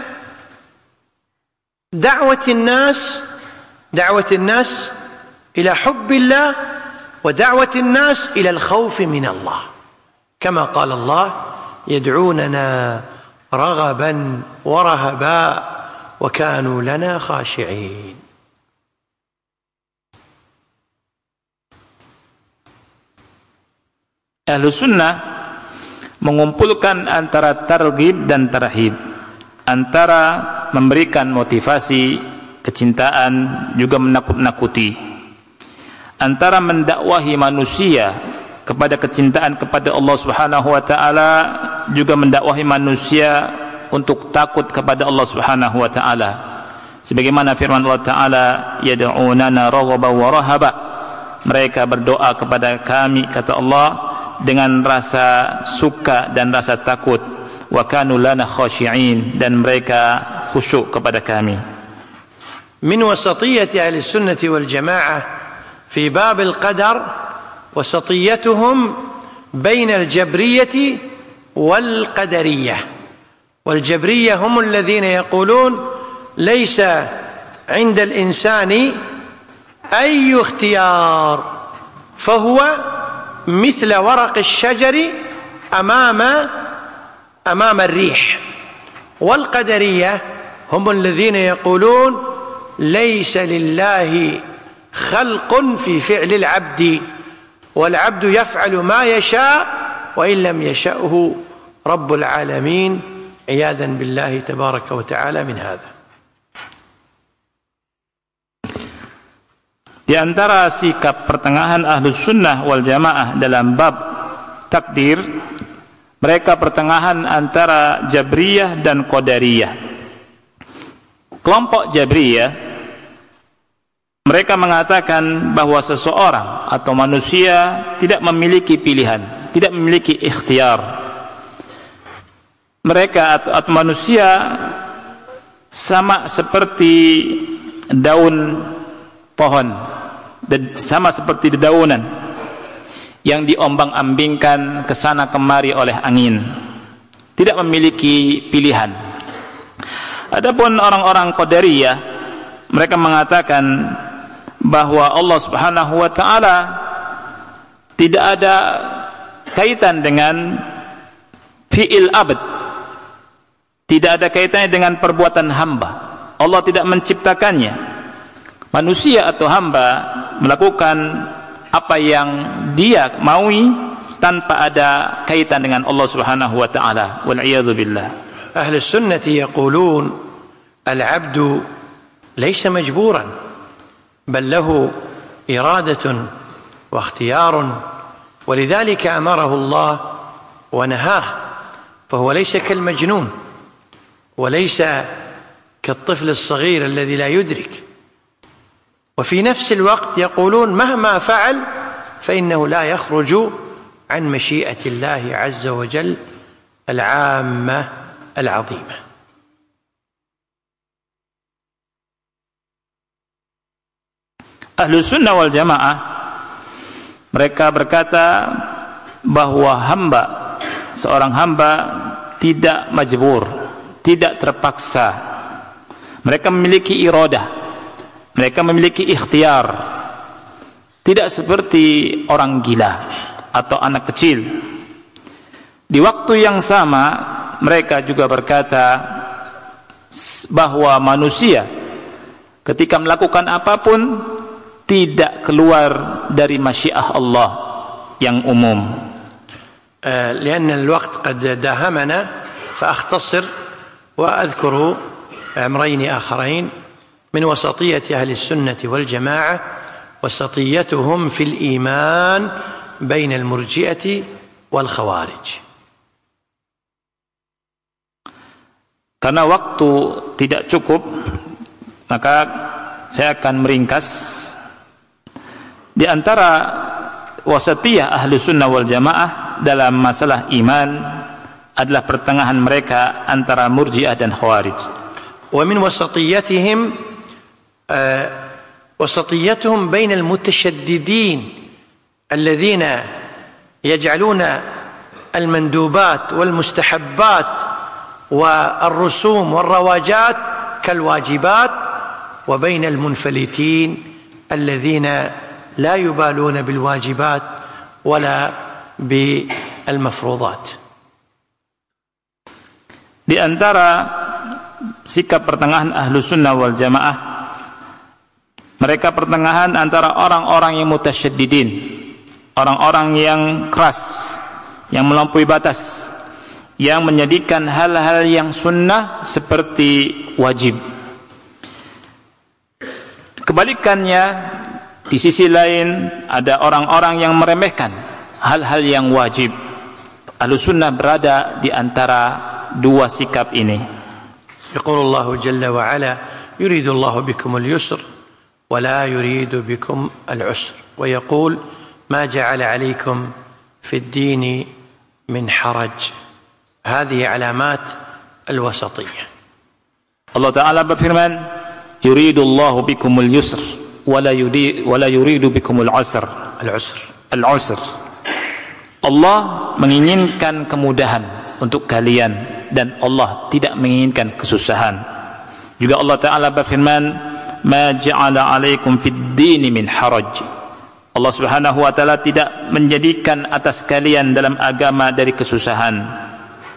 دعوة الناس إلى حب الله ودعوة الناس إلى الخوف من الله، كما قال الله: يدعوننا رغبا ورهبا وكانوا لنا خاشعين. Ahlus sunnah mengumpulkan antara targhib dan tarhib, antara memberikan motivasi, kecintaan, juga menakut-nakuti, antara mendakwahi manusia kepada kecintaan kepada Allah Subhanahu wa taala, juga mendakwahi manusia untuk takut kepada Allah Subhanahu wa taala. Sebagaimana firman Allah taala, yad'unana raghaban wa rahaba, mereka berdoa kepada kami, kata Allah, dengan rasa suka dan rasa takut. Wa kanu lana khashi'in, dan mereka khusyuk kepada kami. Min wasatiyyati ahli sunnati wal jamaah fi bab al-qadar wasatiyyatuhum bain al-jabriyyah wal qadariyyah. Wal jabriyyah hum alladhina yaqulun laysa 'inda al-insani ay ikhtiyar fahuwa مثل ورق الشجر أمام الريح. والقدرية هم الذين يقولون ليس لله خلق في فعل العبد والعبد يفعل ما يشاء وإن لم يشأه رب العالمين عياذا بالله تبارك وتعالى من هذا. Di antara sikap pertengahan Ahlus Sunnah wal Jamaah dalam bab takdir, mereka pertengahan antara Jabriyah dan Qadariyah. Kelompok Jabriyah, mereka mengatakan bahwa seseorang atau manusia tidak memiliki pilihan, tidak memiliki ikhtiar. Mereka atau manusia sama seperti daun pohon, sama seperti dedaunan yang diombang-ambingkan kesana kemari oleh angin, tidak memiliki pilihan. Adapun orang-orang Qadariyah, mereka mengatakan bahwa Allah Subhanahu wa taala tidak ada kaitan dengan fi'il abd, tidak ada kaitannya dengan perbuatan hamba. Allah tidak menciptakannya. Manusia atau hamba melakukan apa yang dia maui tanpa ada kaitan dengan Allah Subhanahu wa taala. Wal iyadzu billah. Ahli sunnati yaqulun al-'abdu laysa majburan bal lahu iradatun wa ikhtiyarun ولذلك أمره الله ونهاه فهو ليس كالمجنون وليس كالطفل الصغير الذي لا يدرك. وفي نفس الوقت يقولون مهما فعل فإنه لا يخرج عن مشيئة الله عز وجل العامة العظيمة. Ahlus Sunnah wal Jamaah, mereka berkata bahwa seorang hamba tidak majbur, tidak terpaksa. Mereka memiliki iradah, mereka memiliki ikhtiar, tidak seperti orang gila atau anak kecil. Di waktu yang sama, mereka juga berkata bahwa manusia ketika melakukan apapun tidak keluar dari masyiah Allah yang umum. لأن الوقت قد داهمنا فأختصر وأذكر أمرين آخرين من وسطية أهل السنة والجماعة وسطيتهم في الإيمان بين المرجئة والخوارج. Karena waktu tidak cukup, maka saya akan meringkas. Di antara wasatiyah ahli sunnah wal jamaah dalam masalah iman adalah pertengahan mereka antara murji'ah dan khawarij. Wa min wasatiyatihim وسطيتهم بين المتشددين الذين يجعلون المندوبات والمستحبات والرسوم والرواجات كالواجبات، وبين المنفلتين الذين لا يبالون بالواجبات ولا بالمفروضات. Di antara sikap pertengahan Ahlus Sunnah wal Jamaah, mereka pertengahan antara orang-orang yang mutasyaddidin, orang-orang yang keras, yang melampaui batas, yang menjadikan hal-hal yang sunnah seperti wajib. Kebalikannya, di sisi lain ada orang-orang yang meremehkan hal-hal yang wajib. Ahlus Sunnah berada di antara dua sikap ini. Yaqulullahu jalla wa ala, yuridullahu bikumul yusr wa la yuridu bikum al-usr, wa yaqul ma ja'ala 'alaykum fid din min haraj. Hadhihi alamat al-wasatiyyah. Allah Ta'ala berfirman, yuridullahu bikumul yusr wa la yuridu bikumul usr. Al-usr. Allah menginginkan kemudahan untuk kalian dan Allah tidak menginginkan kesusahan. Juga Allah Ta'ala berfirman, ma ja'ala 'alaikum fid dini min haraj. Allah Subhanahu wa Ta'ala tidak menjadikan atas kalian dalam agama dari kesusahan.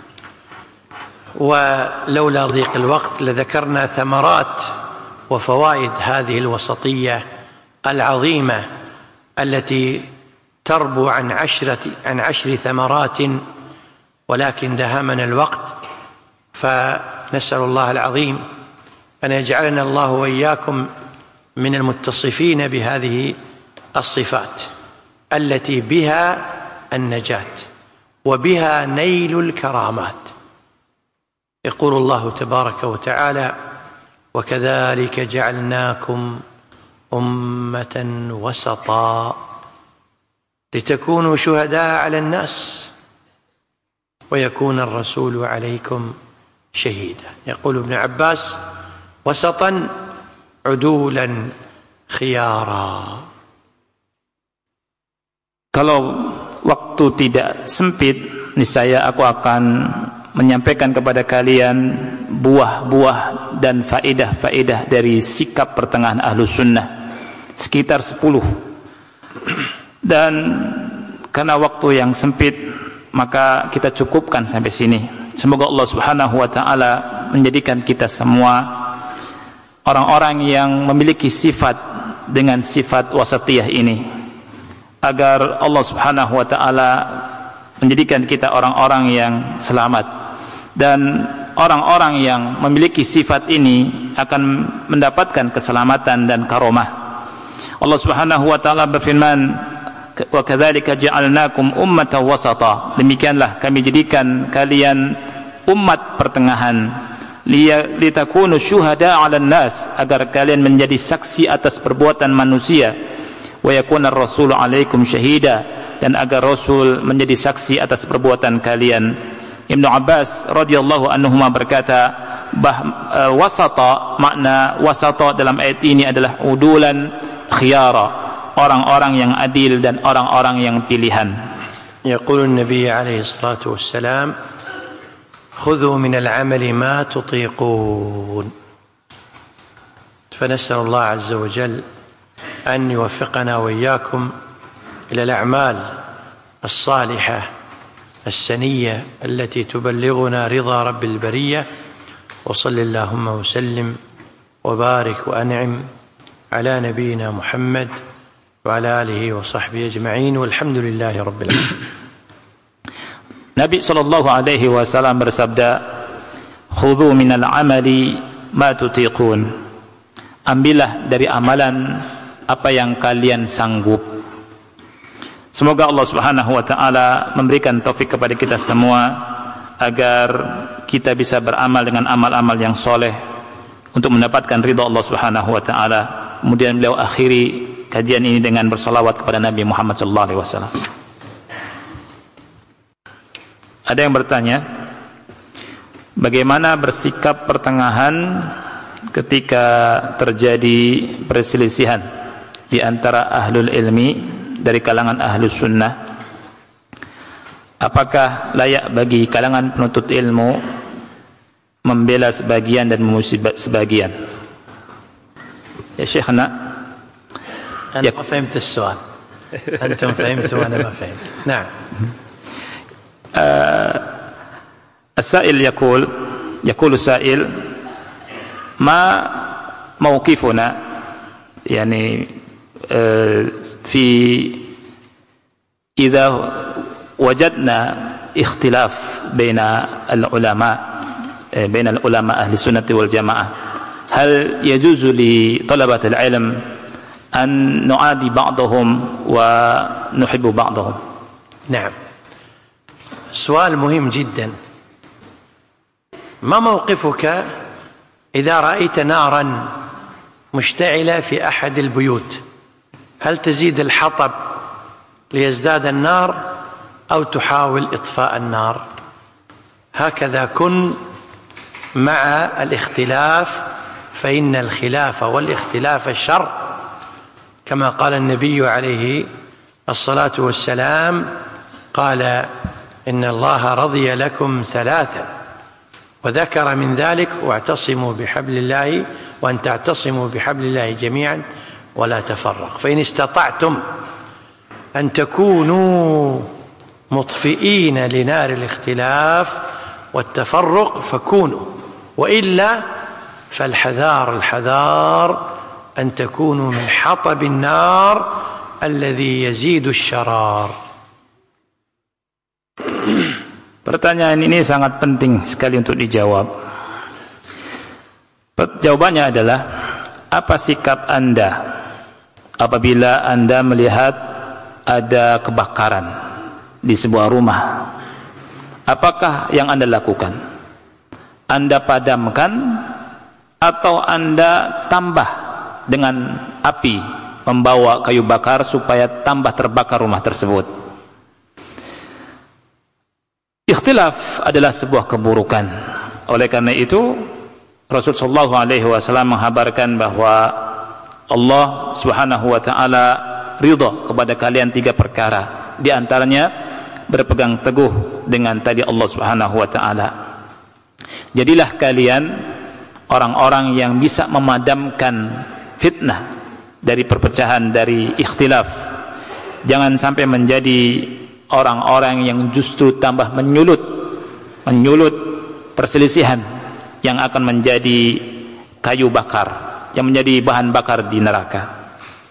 ولولا ضيق الوقت لذكرنا ثمرات وفوائد هذه الوسطية العظيمة التي تربو عن عشر ثمرات، ولكن دهمنا الوقت، فنسأل الله العظيم أن يجعلنا الله وإياكم من المتصفين بهذه الصفات التي بها النجاة وبها نيل الكرامات. يقول الله تبارك وتعالى وكذلك جعلناكم أمة وسطا لتكونوا شهداء على الناس ويكون الرسول عليكم شهيدا. يقول ابن عباس وسطا عدولا خيارا. Kalau waktu tidak sempit, niscaya aku akan menyampaikan kepada kalian buah-buah dan faedah-faedah dari sikap pertengahan Ahlus Sunnah, sekitar 10. Dan karena waktu yang sempit, maka kita cukupkan sampai sini. Semoga Allah Subhanahu wa Ta'ala menjadikan kita semua orang-orang yang memiliki sifat dengan sifat wasatiyah ini, agar Allah Subhanahu wa Ta'ala menjadikan kita orang-orang yang selamat. Dan orang-orang yang memiliki sifat ini akan mendapatkan keselamatan dan karomah. Allah Subhanahu wa Ta'ala berfirman, wa kadzalika ja'alnakum ummatan wasata. Demikianlah kami jadikan kalian umat pertengahan, litakunu syuhada 'alan nas, agar kalian menjadi saksi atas perbuatan manusia, wa yakuna ar-rasulu 'alaikum syahida, dan agar Rasul menjadi saksi atas perbuatan kalian. Ibnu Abbas radhiyallahu anhuma berkata, wasata, makna wasata dalam ayat ini adalah udulan khiyara, orang-orang yang adil dan orang-orang yang pilihan. Yaqulu an-nabiy alaihi salatu wassalam, khudhu min al-'amali ma tutiqun. فنسأل الله عز وجل أن يوفقنا وإياكم إلى الأعمال الصالحة السنية التي تبلغنا رضا رب البرية. وصل اللهم وسلم وبارك وأنعم على نبينا محمد وعلى آله وصحبه أجمعين والحمد لله رب العالمين. Nabi sallallahu alaihi wasallam bersabda, khudhu minal amali ma tutiqun. Ambillah dari amalan apa yang kalian sanggup. Semoga Allah Subhanahu wa Ta'ala memberikan taufik kepada kita semua agar kita bisa beramal dengan amal-amal yang soleh untuk mendapatkan ridha Allah Subhanahu wa Ta'ala. Kemudian beliau akhiri kajian ini dengan bersalawat kepada Nabi Muhammad sallallahu alaihi wasallam. Ada yang bertanya, bagaimana bersikap pertengahan ketika terjadi perselisihan di antara ahlul ilmi dari kalangan ahlus sunnah, apakah layak bagi kalangan penuntut ilmu membela sebagian dan memusuhi sebagian? Ya Syekhna, أنا ما فهمت السؤال. أنتم فهمتوا وأنا ما فهمت. نعم. السائل يقول السائل ما موقفنا يعني في إذا وجدنا اختلاف بين العلماء أهل السنة والجماعة، هل يجوز لطلبة العلم أن نعادي بعضهم ونحب بعضهم؟ نعم، سؤال مهم جدا. ما موقفك إذا رأيت نارا مشتعلة في أحد البيوت؟ هل تزيد الحطب ليزداد النار أو تحاول إطفاء النار؟ هكذا كن مع الاختلاف، فإن الخلاف والاختلاف شر، كما قال النبي عليه الصلاة والسلام، قال إن الله رضي لكم ثلاثا، وذكر من ذلك واعتصموا بحبل الله، وأن تعتصموا بحبل الله جميعا ولا تفرق. فإن استطعتم أن تكونوا مطفئين لنار الاختلاف والتفرق فكونوا، وإلا فالحذار أن تكونوا من حطب النار الذي يزيد الشرار. Pertanyaan ini sangat penting sekali untuk dijawab. Jawabannya adalah, apa sikap Anda apabila Anda melihat ada kebakaran di sebuah rumah? Apakah yang Anda lakukan? Anda padamkan atau Anda tambah dengan api, membawa kayu bakar supaya tambah terbakar rumah tersebut? Ikhtilaf adalah sebuah keburukan. Oleh karena itu Rasulullah SAW menghabarkan bahwa Allah Subhanahu wa taala ridha kepada kalian 3 perkara. Di antaranya berpegang teguh dengan tadi Allah Subhanahu wa taala. Jadilah kalian orang-orang yang bisa memadamkan fitnah dari perpecahan, dari ikhtilaf. Jangan sampai menjadi orang-orang yang justru tambah menyulut perselisihan yang akan menjadi kayu bakar, yang menjadi bahan bakar di neraka.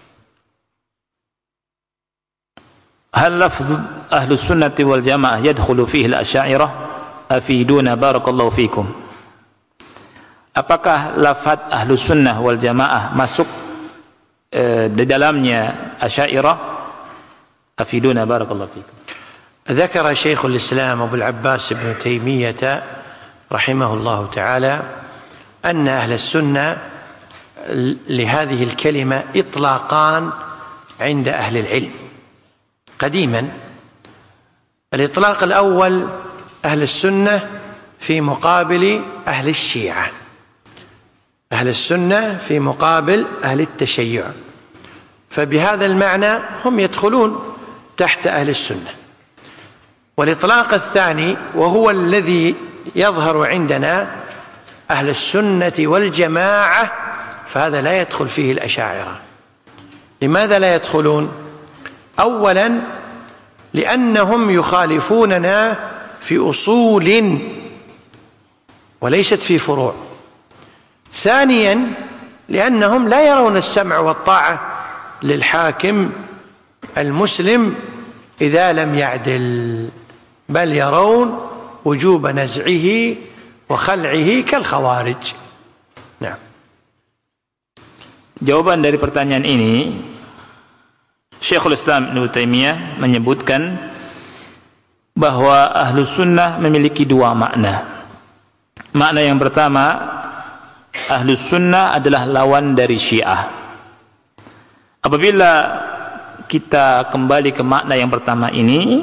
Hal lafz ahlus sunnati wal jamaah yadkhulu fihi al-asy'ariyah? Afiduna barakallahu fikum. Apakah lafaz ahlus sunnah wal jamaah masuk di dalamnya asy'ariyah? Afiduna barakallahu fikum. ذكر شيخ الإسلام أبو العباس ابن تيمية رحمه الله تعالى أن أهل السنة لهذه الكلمة إطلاقان عند أهل العلم قديما. الإطلاق الأول أهل السنة في مقابل أهل الشيعة، أهل السنة في مقابل أهل التشيع، فبهذا المعنى هم يدخلون تحت أهل السنة. والإطلاق الثاني وهو الذي يظهر عندنا أهل السنة والجماعة، فهذا لا يدخل فيه الأشاعرة. لماذا لا يدخلون؟ أولا لأنهم يخالفوننا في أصول وليست في فروع. ثانيا لأنهم لا يرون السمع والطاعة للحاكم المسلم إذا لم يعدل، بل يرون وجوب نزعه وخلعه كالخوارج. نعم. Jawaban dari pertanyaan ini, Syekhul Islam Ibnu Taimiyah menyebutkan bahwa Ahlus Sunnah memiliki 2 makna. Makna yang pertama, Ahlus Sunnah adalah lawan dari Syiah. Apabila kita kembali ke makna yang pertama ini,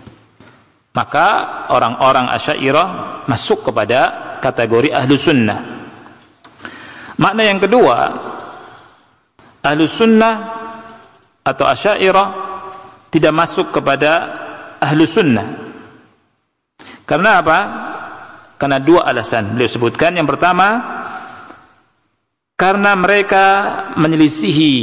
maka orang-orang Asy'ariyah masuk kepada kategori Ahlus Sunnah. Makna yang kedua, Ahlus Sunnah atau Asy'ariyah tidak masuk kepada Ahlus Sunnah. Karena apa? Karena dua alasan beliau sebutkan. Yang pertama, karena mereka menyelisihi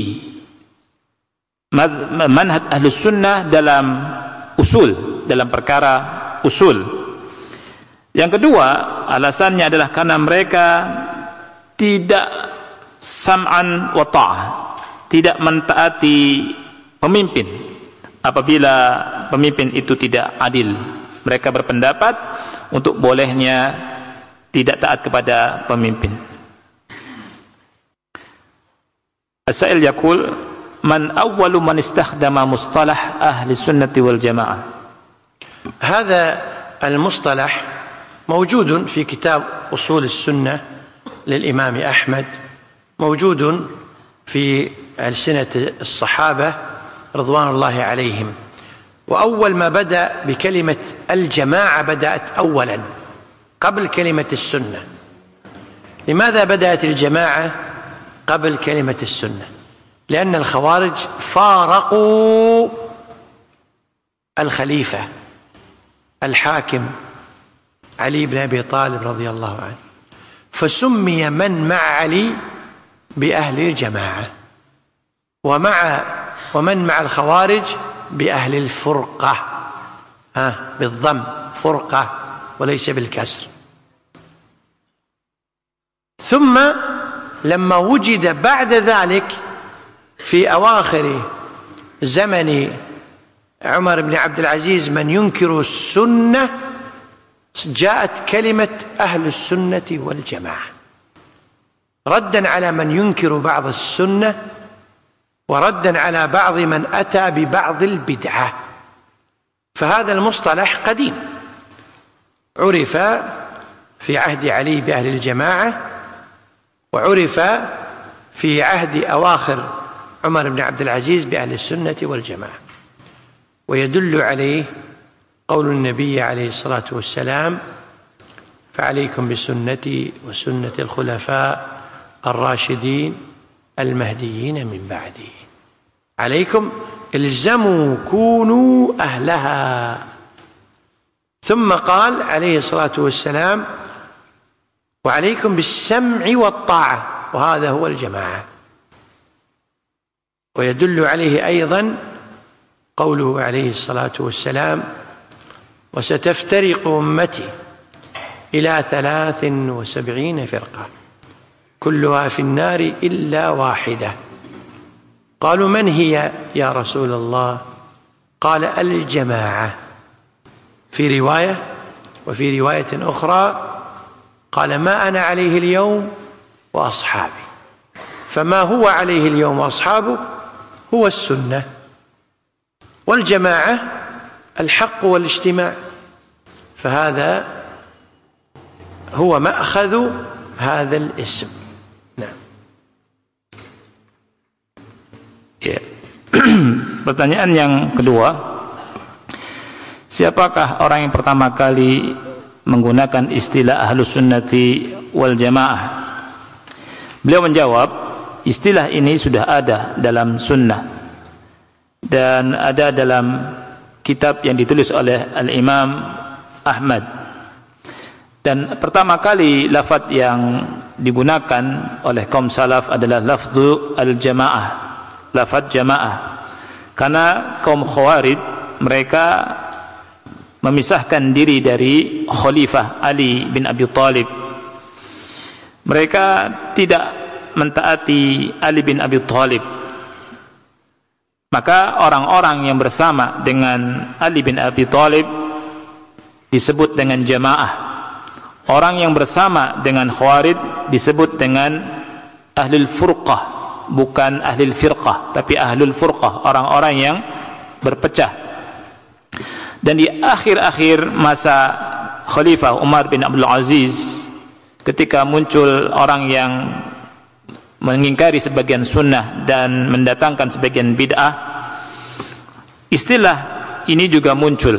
manhaj Ahlus Sunnah dalam usul, dalam perkara usul. Yang kedua, alasannya adalah karena mereka tidak sam'an wa ta'ah, tidak mentaati pemimpin apabila pemimpin itu tidak adil. Mereka berpendapat untuk bolehnya tidak taat kepada pemimpin. As-sa'il yaqul, man awwalu man istakhdama mustalah ahli sunnati wal jamaah. هذا المصطلح موجود في كتاب أصول السنة للإمام أحمد، موجود في ألسنة الصحابة رضوان الله عليهم. وأول ما بدأ بكلمة الجماعة بدأت أولا قبل كلمة السنة. لماذا بدأت الجماعة قبل كلمة السنة؟ لأن الخوارج فارقوا الخليفة الحاكم علي بن أبي طالب رضي الله عنه، فسمي من مع علي بأهل الجماعة، ومن مع الخوارج بأهل الفرقة، بالضم فرقة وليس بالكسر. ثم لما وجد بعد ذلك في أواخر زمن عمر بن عبد العزيز من ينكر السنة، جاءت كلمة أهل السنة والجماعة ردا على من ينكر بعض السنة، وردا على بعض من أتى ببعض البدعة. فهذا المصطلح قديم، عرف في عهد علي بأهل الجماعة، وعرف في عهد أواخر عمر بن عبد العزيز بأهل السنة والجماعة. ويدل عليه قول النبي عليه الصلاة والسلام: فعليكم بسنتي وسنة الخلفاء الراشدين المهديين من بعدي، عليكم الزموا كونوا أهلها. ثم قال عليه الصلاة والسلام: وعليكم بالسمع والطاعة، وهذا هو الجماعة. ويدل عليه أيضا قوله عليه الصلاة والسلام: وستفترق أمتي إلى 73 فرقة كلها في النار إلا واحدة. قالوا: من هي يا رسول الله؟ قال: الجماعة. في رواية، وفي رواية أخرى قال: ما أنا عليه اليوم وأصحابي. فما هو عليه اليوم وأصحابه هو السنة، والجماعة الحق والاجتماع. فهذا هو مأخذ هذا الاسم. نعم. Pertanyaan yang kedua, siapakah orang yang pertama kali menggunakan istilah Ahlus Sunnati wal Jamaah? Beliau menjawab, istilah ini sudah ada dalam sunnah dan ada dalam kitab yang ditulis oleh Al-Imam Ahmad. Dan pertama kali lafaz yang digunakan oleh kaum salaf adalah lafzu al-jamaah, lafaz jamaah. Karena kaum khawarij mereka memisahkan diri dari Khalifah Ali bin Abi Thalib. Mereka tidak mentaati Ali bin Abi Thalib. Maka orang-orang yang bersama dengan Ali bin Abi Thalib disebut dengan jamaah. Orang yang bersama dengan Khawarij disebut dengan Ahlul Furqah, bukan Ahlul Firqah, tapi Ahlul Furqah, orang-orang yang berpecah. Dan di akhir-akhir masa Khalifah Umar bin Abdul Aziz, ketika muncul orang yang mengingkari sebagian sunnah dan mendatangkan sebagian bid'ah, istilah ini juga muncul,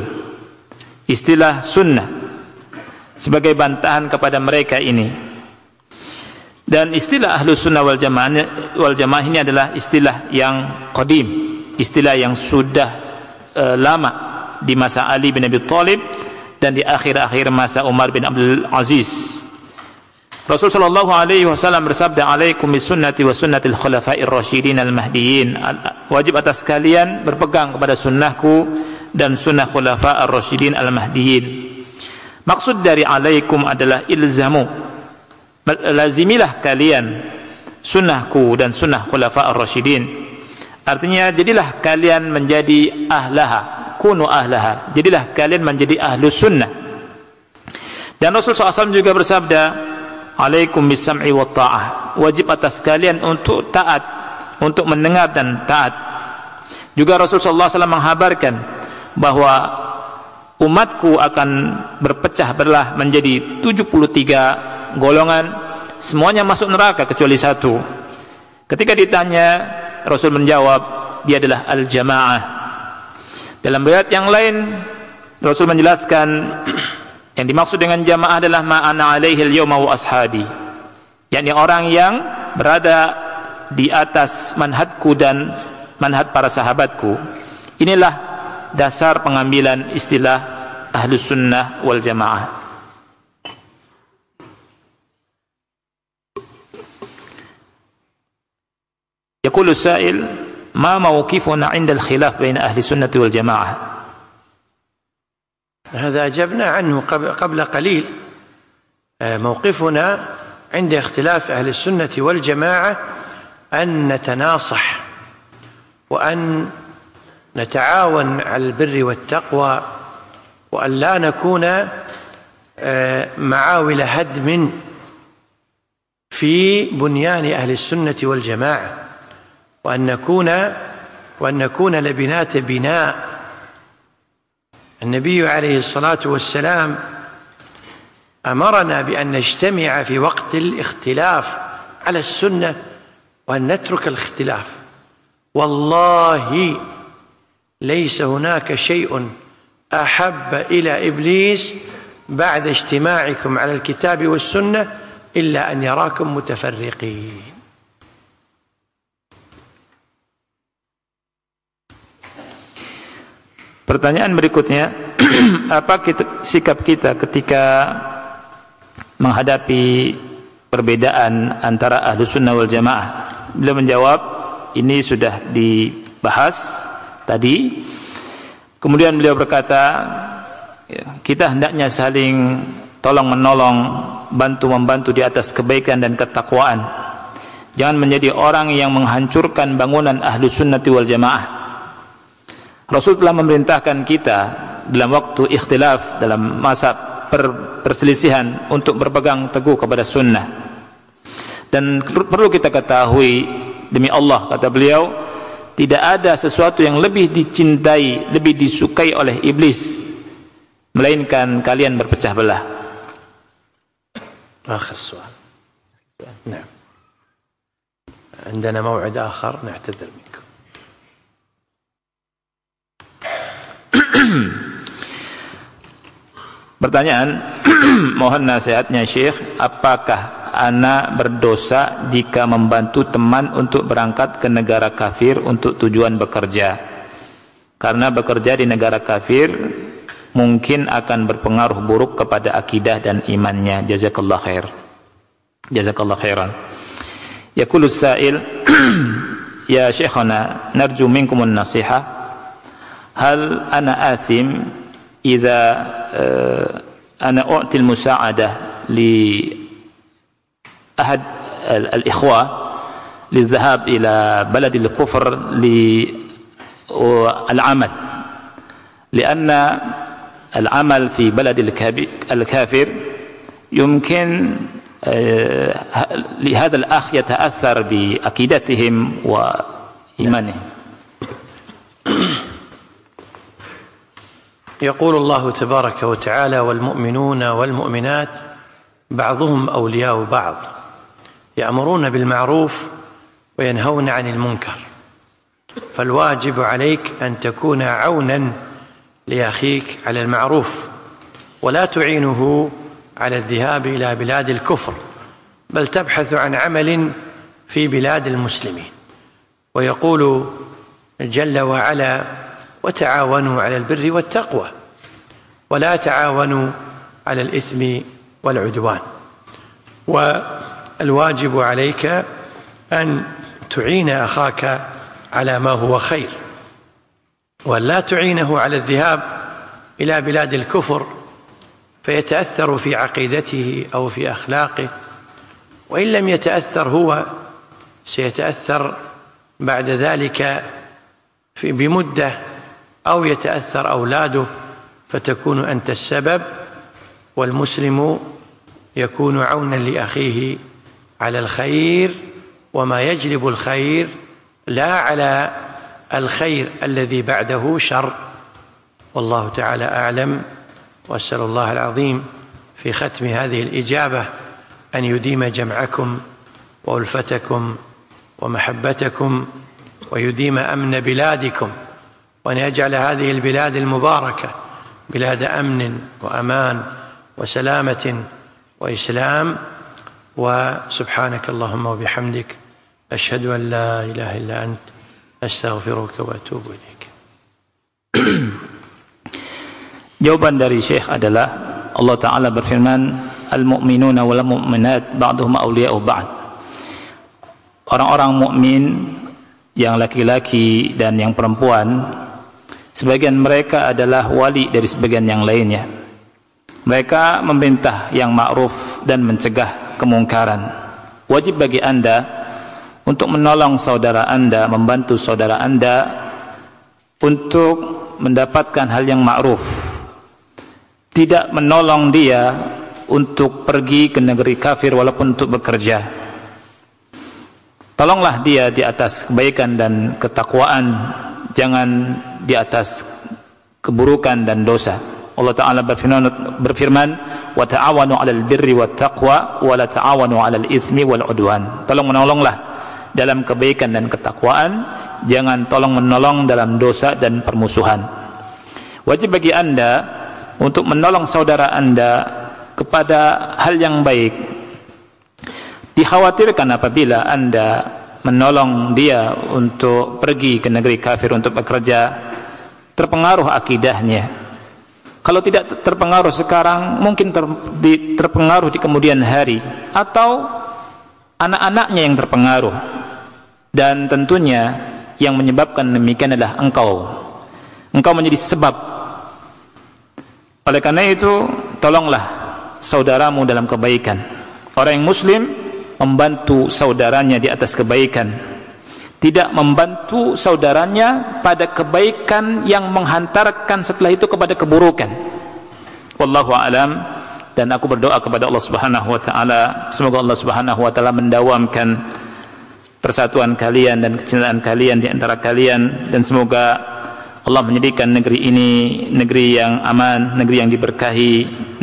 istilah sunnah, sebagai bantahan kepada mereka ini. Dan istilah Ahlus Sunnah wal Jamaah ini adalah istilah yang qadim, istilah yang sudah lama di masa Ali bin Abi Thalib dan di akhir-akhir masa Umar bin Abdul Aziz. Rasul sallallahu alaihi wasallam bersabda, "Alaikum bisunnati wa sunnatil khulafa'ir rasyidin al-mahdiyyin." Wajib atas kalian berpegang kepada sunnahku dan sunnah khulafa'ir rasyidin al-mahdiyyin. Maksud dari alaikum adalah ilzamu, lazimilah kalian sunnahku dan sunnah khulafa'ir rasyidin. Artinya jadilah kalian menjadi ahlaha, kunu ahlaha, jadilah kalian menjadi ahlus sunnah. Dan Rasul SAW juga bersabda, alaikum bisam'i wa ta'ah, wajib atas kalian untuk taat, untuk mendengar dan taat. Juga Rasul SAW menghabarkan bahwa umatku akan berpecah belah menjadi 73 golongan, semuanya masuk neraka kecuali satu. Ketika ditanya, Rasul menjawab, dia adalah al-jamaah. Dalam riwayat yang lain, Rasul menjelaskan yang dimaksud dengan jamaah adalah ma'ana alaihi al-yawma wa ashabi, yakni orang yang berada di atas manhajku dan manhaj para sahabatku. Inilah dasar pengambilan istilah Ahlus Sunnah wal Jamaah. Yaqulu sa'il, ma mawqifuna 'inda al-khilaf bain ahli sunnah wal jamaah? هذا أجبنا عنه قبل قليل. موقفنا عند اختلاف أهل السنة والجماعة أن نتناصح وأن نتعاون على البر والتقوى وأن لا نكون معاول هدم في بنيان أهل السنة والجماعة، وأن نكون لبنات بناء. النبي عليه الصلاة والسلام أمرنا بأن نجتمع في وقت الاختلاف على السنة وأن نترك الاختلاف. والله ليس هناك شيء أحب إلى إبليس بعد اجتماعكم على الكتاب والسنة إلا أن يراكم متفرقين. Pertanyaan berikutnya, apa sikap kita ketika menghadapi perbedaan antara Ahlus Sunnah wal Jamaah? Beliau menjawab, ini sudah dibahas tadi. Kemudian beliau berkata, kita hendaknya saling tolong-menolong, bantu-membantu di atas kebaikan dan ketakwaan. Jangan menjadi orang yang menghancurkan bangunan Ahlus Sunnah wal Jamaah. Rasul telah memerintahkan kita dalam waktu ikhtilaf, dalam masa perselisihan, untuk berpegang teguh kepada sunnah. Dan perlu kita ketahui, demi Allah, kata beliau, tidak ada sesuatu yang lebih dicintai, lebih disukai oleh iblis, melainkan kalian berpecah belah. Akhir soal. Nah. عندنا موعد آخر نعتذر منكم. Pertanyaan, mohon nasihatnya Syekh, apakah ana berdosa jika membantu teman untuk berangkat ke negara kafir untuk tujuan bekerja? Karena bekerja di negara kafir mungkin akan berpengaruh buruk kepada akidah dan imannya. Jazakallah khair. Jazakallah khairan. Yaqulu sa'il, ya Syekhana, narju minkumun nasihah. Hal ana athim idza ana u'ti al-musa'adah li ahad al-ikhwa lidhahab ila balad al-kufr li al-amal, lianna al-amal fi balad al-kafir yumkin لهذا الأخ يتأثر بعقيدتهم وإيمانهم. يقول الله تبارك وتعالى: والمؤمنون والمؤمنات بعضهم أولياء بعض يأمرون بالمعروف وينهون عن المنكر. فالواجب عليك أن تكون عونا لأخيك على المعروف ولا تعينه على الذهاب إلى بلاد الكفر بل تبحث عن عمل في بلاد المسلمين. ويقول جل وعلا: وتعاونوا على البر والتقوى ولا تعاونوا على الإثم والعدوان. والواجب عليك أن تعين أخاك على ما هو خير، ولا تعينه على الذهاب إلى بلاد الكفر فيتأثر في عقيدته أو في أخلاقه، وإن لم يتأثر هو سيتأثر بعد ذلك بمدة، أو يتأثر أولاده فتكون أنت السبب. والمسلم يكون عونا لأخيه على الخير وما يجلب الخير، لا على الخير الذي بعده شر. والله تعالى أعلم، وأسأل الله العظيم في ختم هذه الإجابة أن يديم جمعكم وألفتكم ومحبتكم، ويديم أمن بلادكم، وأن يجعل هذه البلاد المباركة بلاد أمن وأمان وسلامة وإسلام. وسبحانك اللهم وبحمدك، أشهد أن لا إله إلا أنت، أستغفرك وأتوب إليك. Jawaban dari Syekh adalah Allah Ta'ala berfirman, Al-mu'minuna wal mu'minat ba'duhum awliya'u ba'd. Orang-orang mukmin yang laki-laki dan yang perempuan, sebagian mereka adalah wali dari sebagian yang lainnya. Mereka memerintah yang ma'ruf dan mencegah kemungkaran. Wajib bagi Anda untuk menolong saudara Anda, membantu saudara Anda untuk mendapatkan hal yang ma'ruf, tidak menolong dia untuk pergi ke negeri kafir walaupun untuk bekerja. Tolonglah dia di atas kebaikan dan ketakwaan, jangan di atas keburukan dan dosa. Allah Ta'ala berfirman, wa ta'awanu 'alal birri wat taqwa wa la ta'awanu 'alal itsmi wal 'udwan. Tolong menolonglah dalam kebaikan dan ketakwaan, jangan tolong menolong dalam dosa dan permusuhan. Wajib bagi Anda untuk menolong saudara Anda kepada hal yang baik. Dikhawatirkan apabila Anda menolong dia untuk pergi ke negeri kafir untuk bekerja, terpengaruh akidahnya. Kalau tidak terpengaruh sekarang, mungkin terpengaruh di kemudian hari, atau anak-anaknya yang terpengaruh. Dan tentunya yang menyebabkan demikian adalah engkau menjadi sebab. Oleh karena itu, tolonglah saudaramu dalam kebaikan. Orang yang muslim membantu saudaranya di atas kebaikan, tidak membantu saudaranya pada kebaikan yang menghantarkan setelah itu kepada keburukan. Wallahu a'lam. Dan aku berdoa kepada Allah Subhanahu wa taala, semoga Allah Subhanahu wa taala mendawamkan persatuan kalian dan kecintaan kalian di antara kalian, dan semoga Allah menjadikan negeri ini negeri yang aman, negeri yang diberkahi,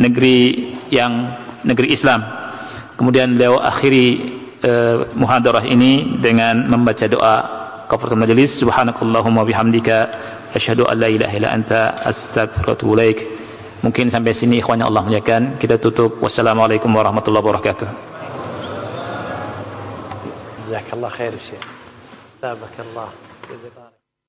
negeri Islam. Kemudian beliau akhiri muhadarah ini dengan membaca doa kafaratul majelis. Subhanakallahumma bihamdika asyhadu an la ilaha illa anta astaghfiruka wa atubu ilaik. Mungkin sampai sini ikhwan yang Allah muliakan, kita tutup. Wassalamualaikum warahmatullahi wabarakatuh. Jazakallah khair Syekh. Tabakallah.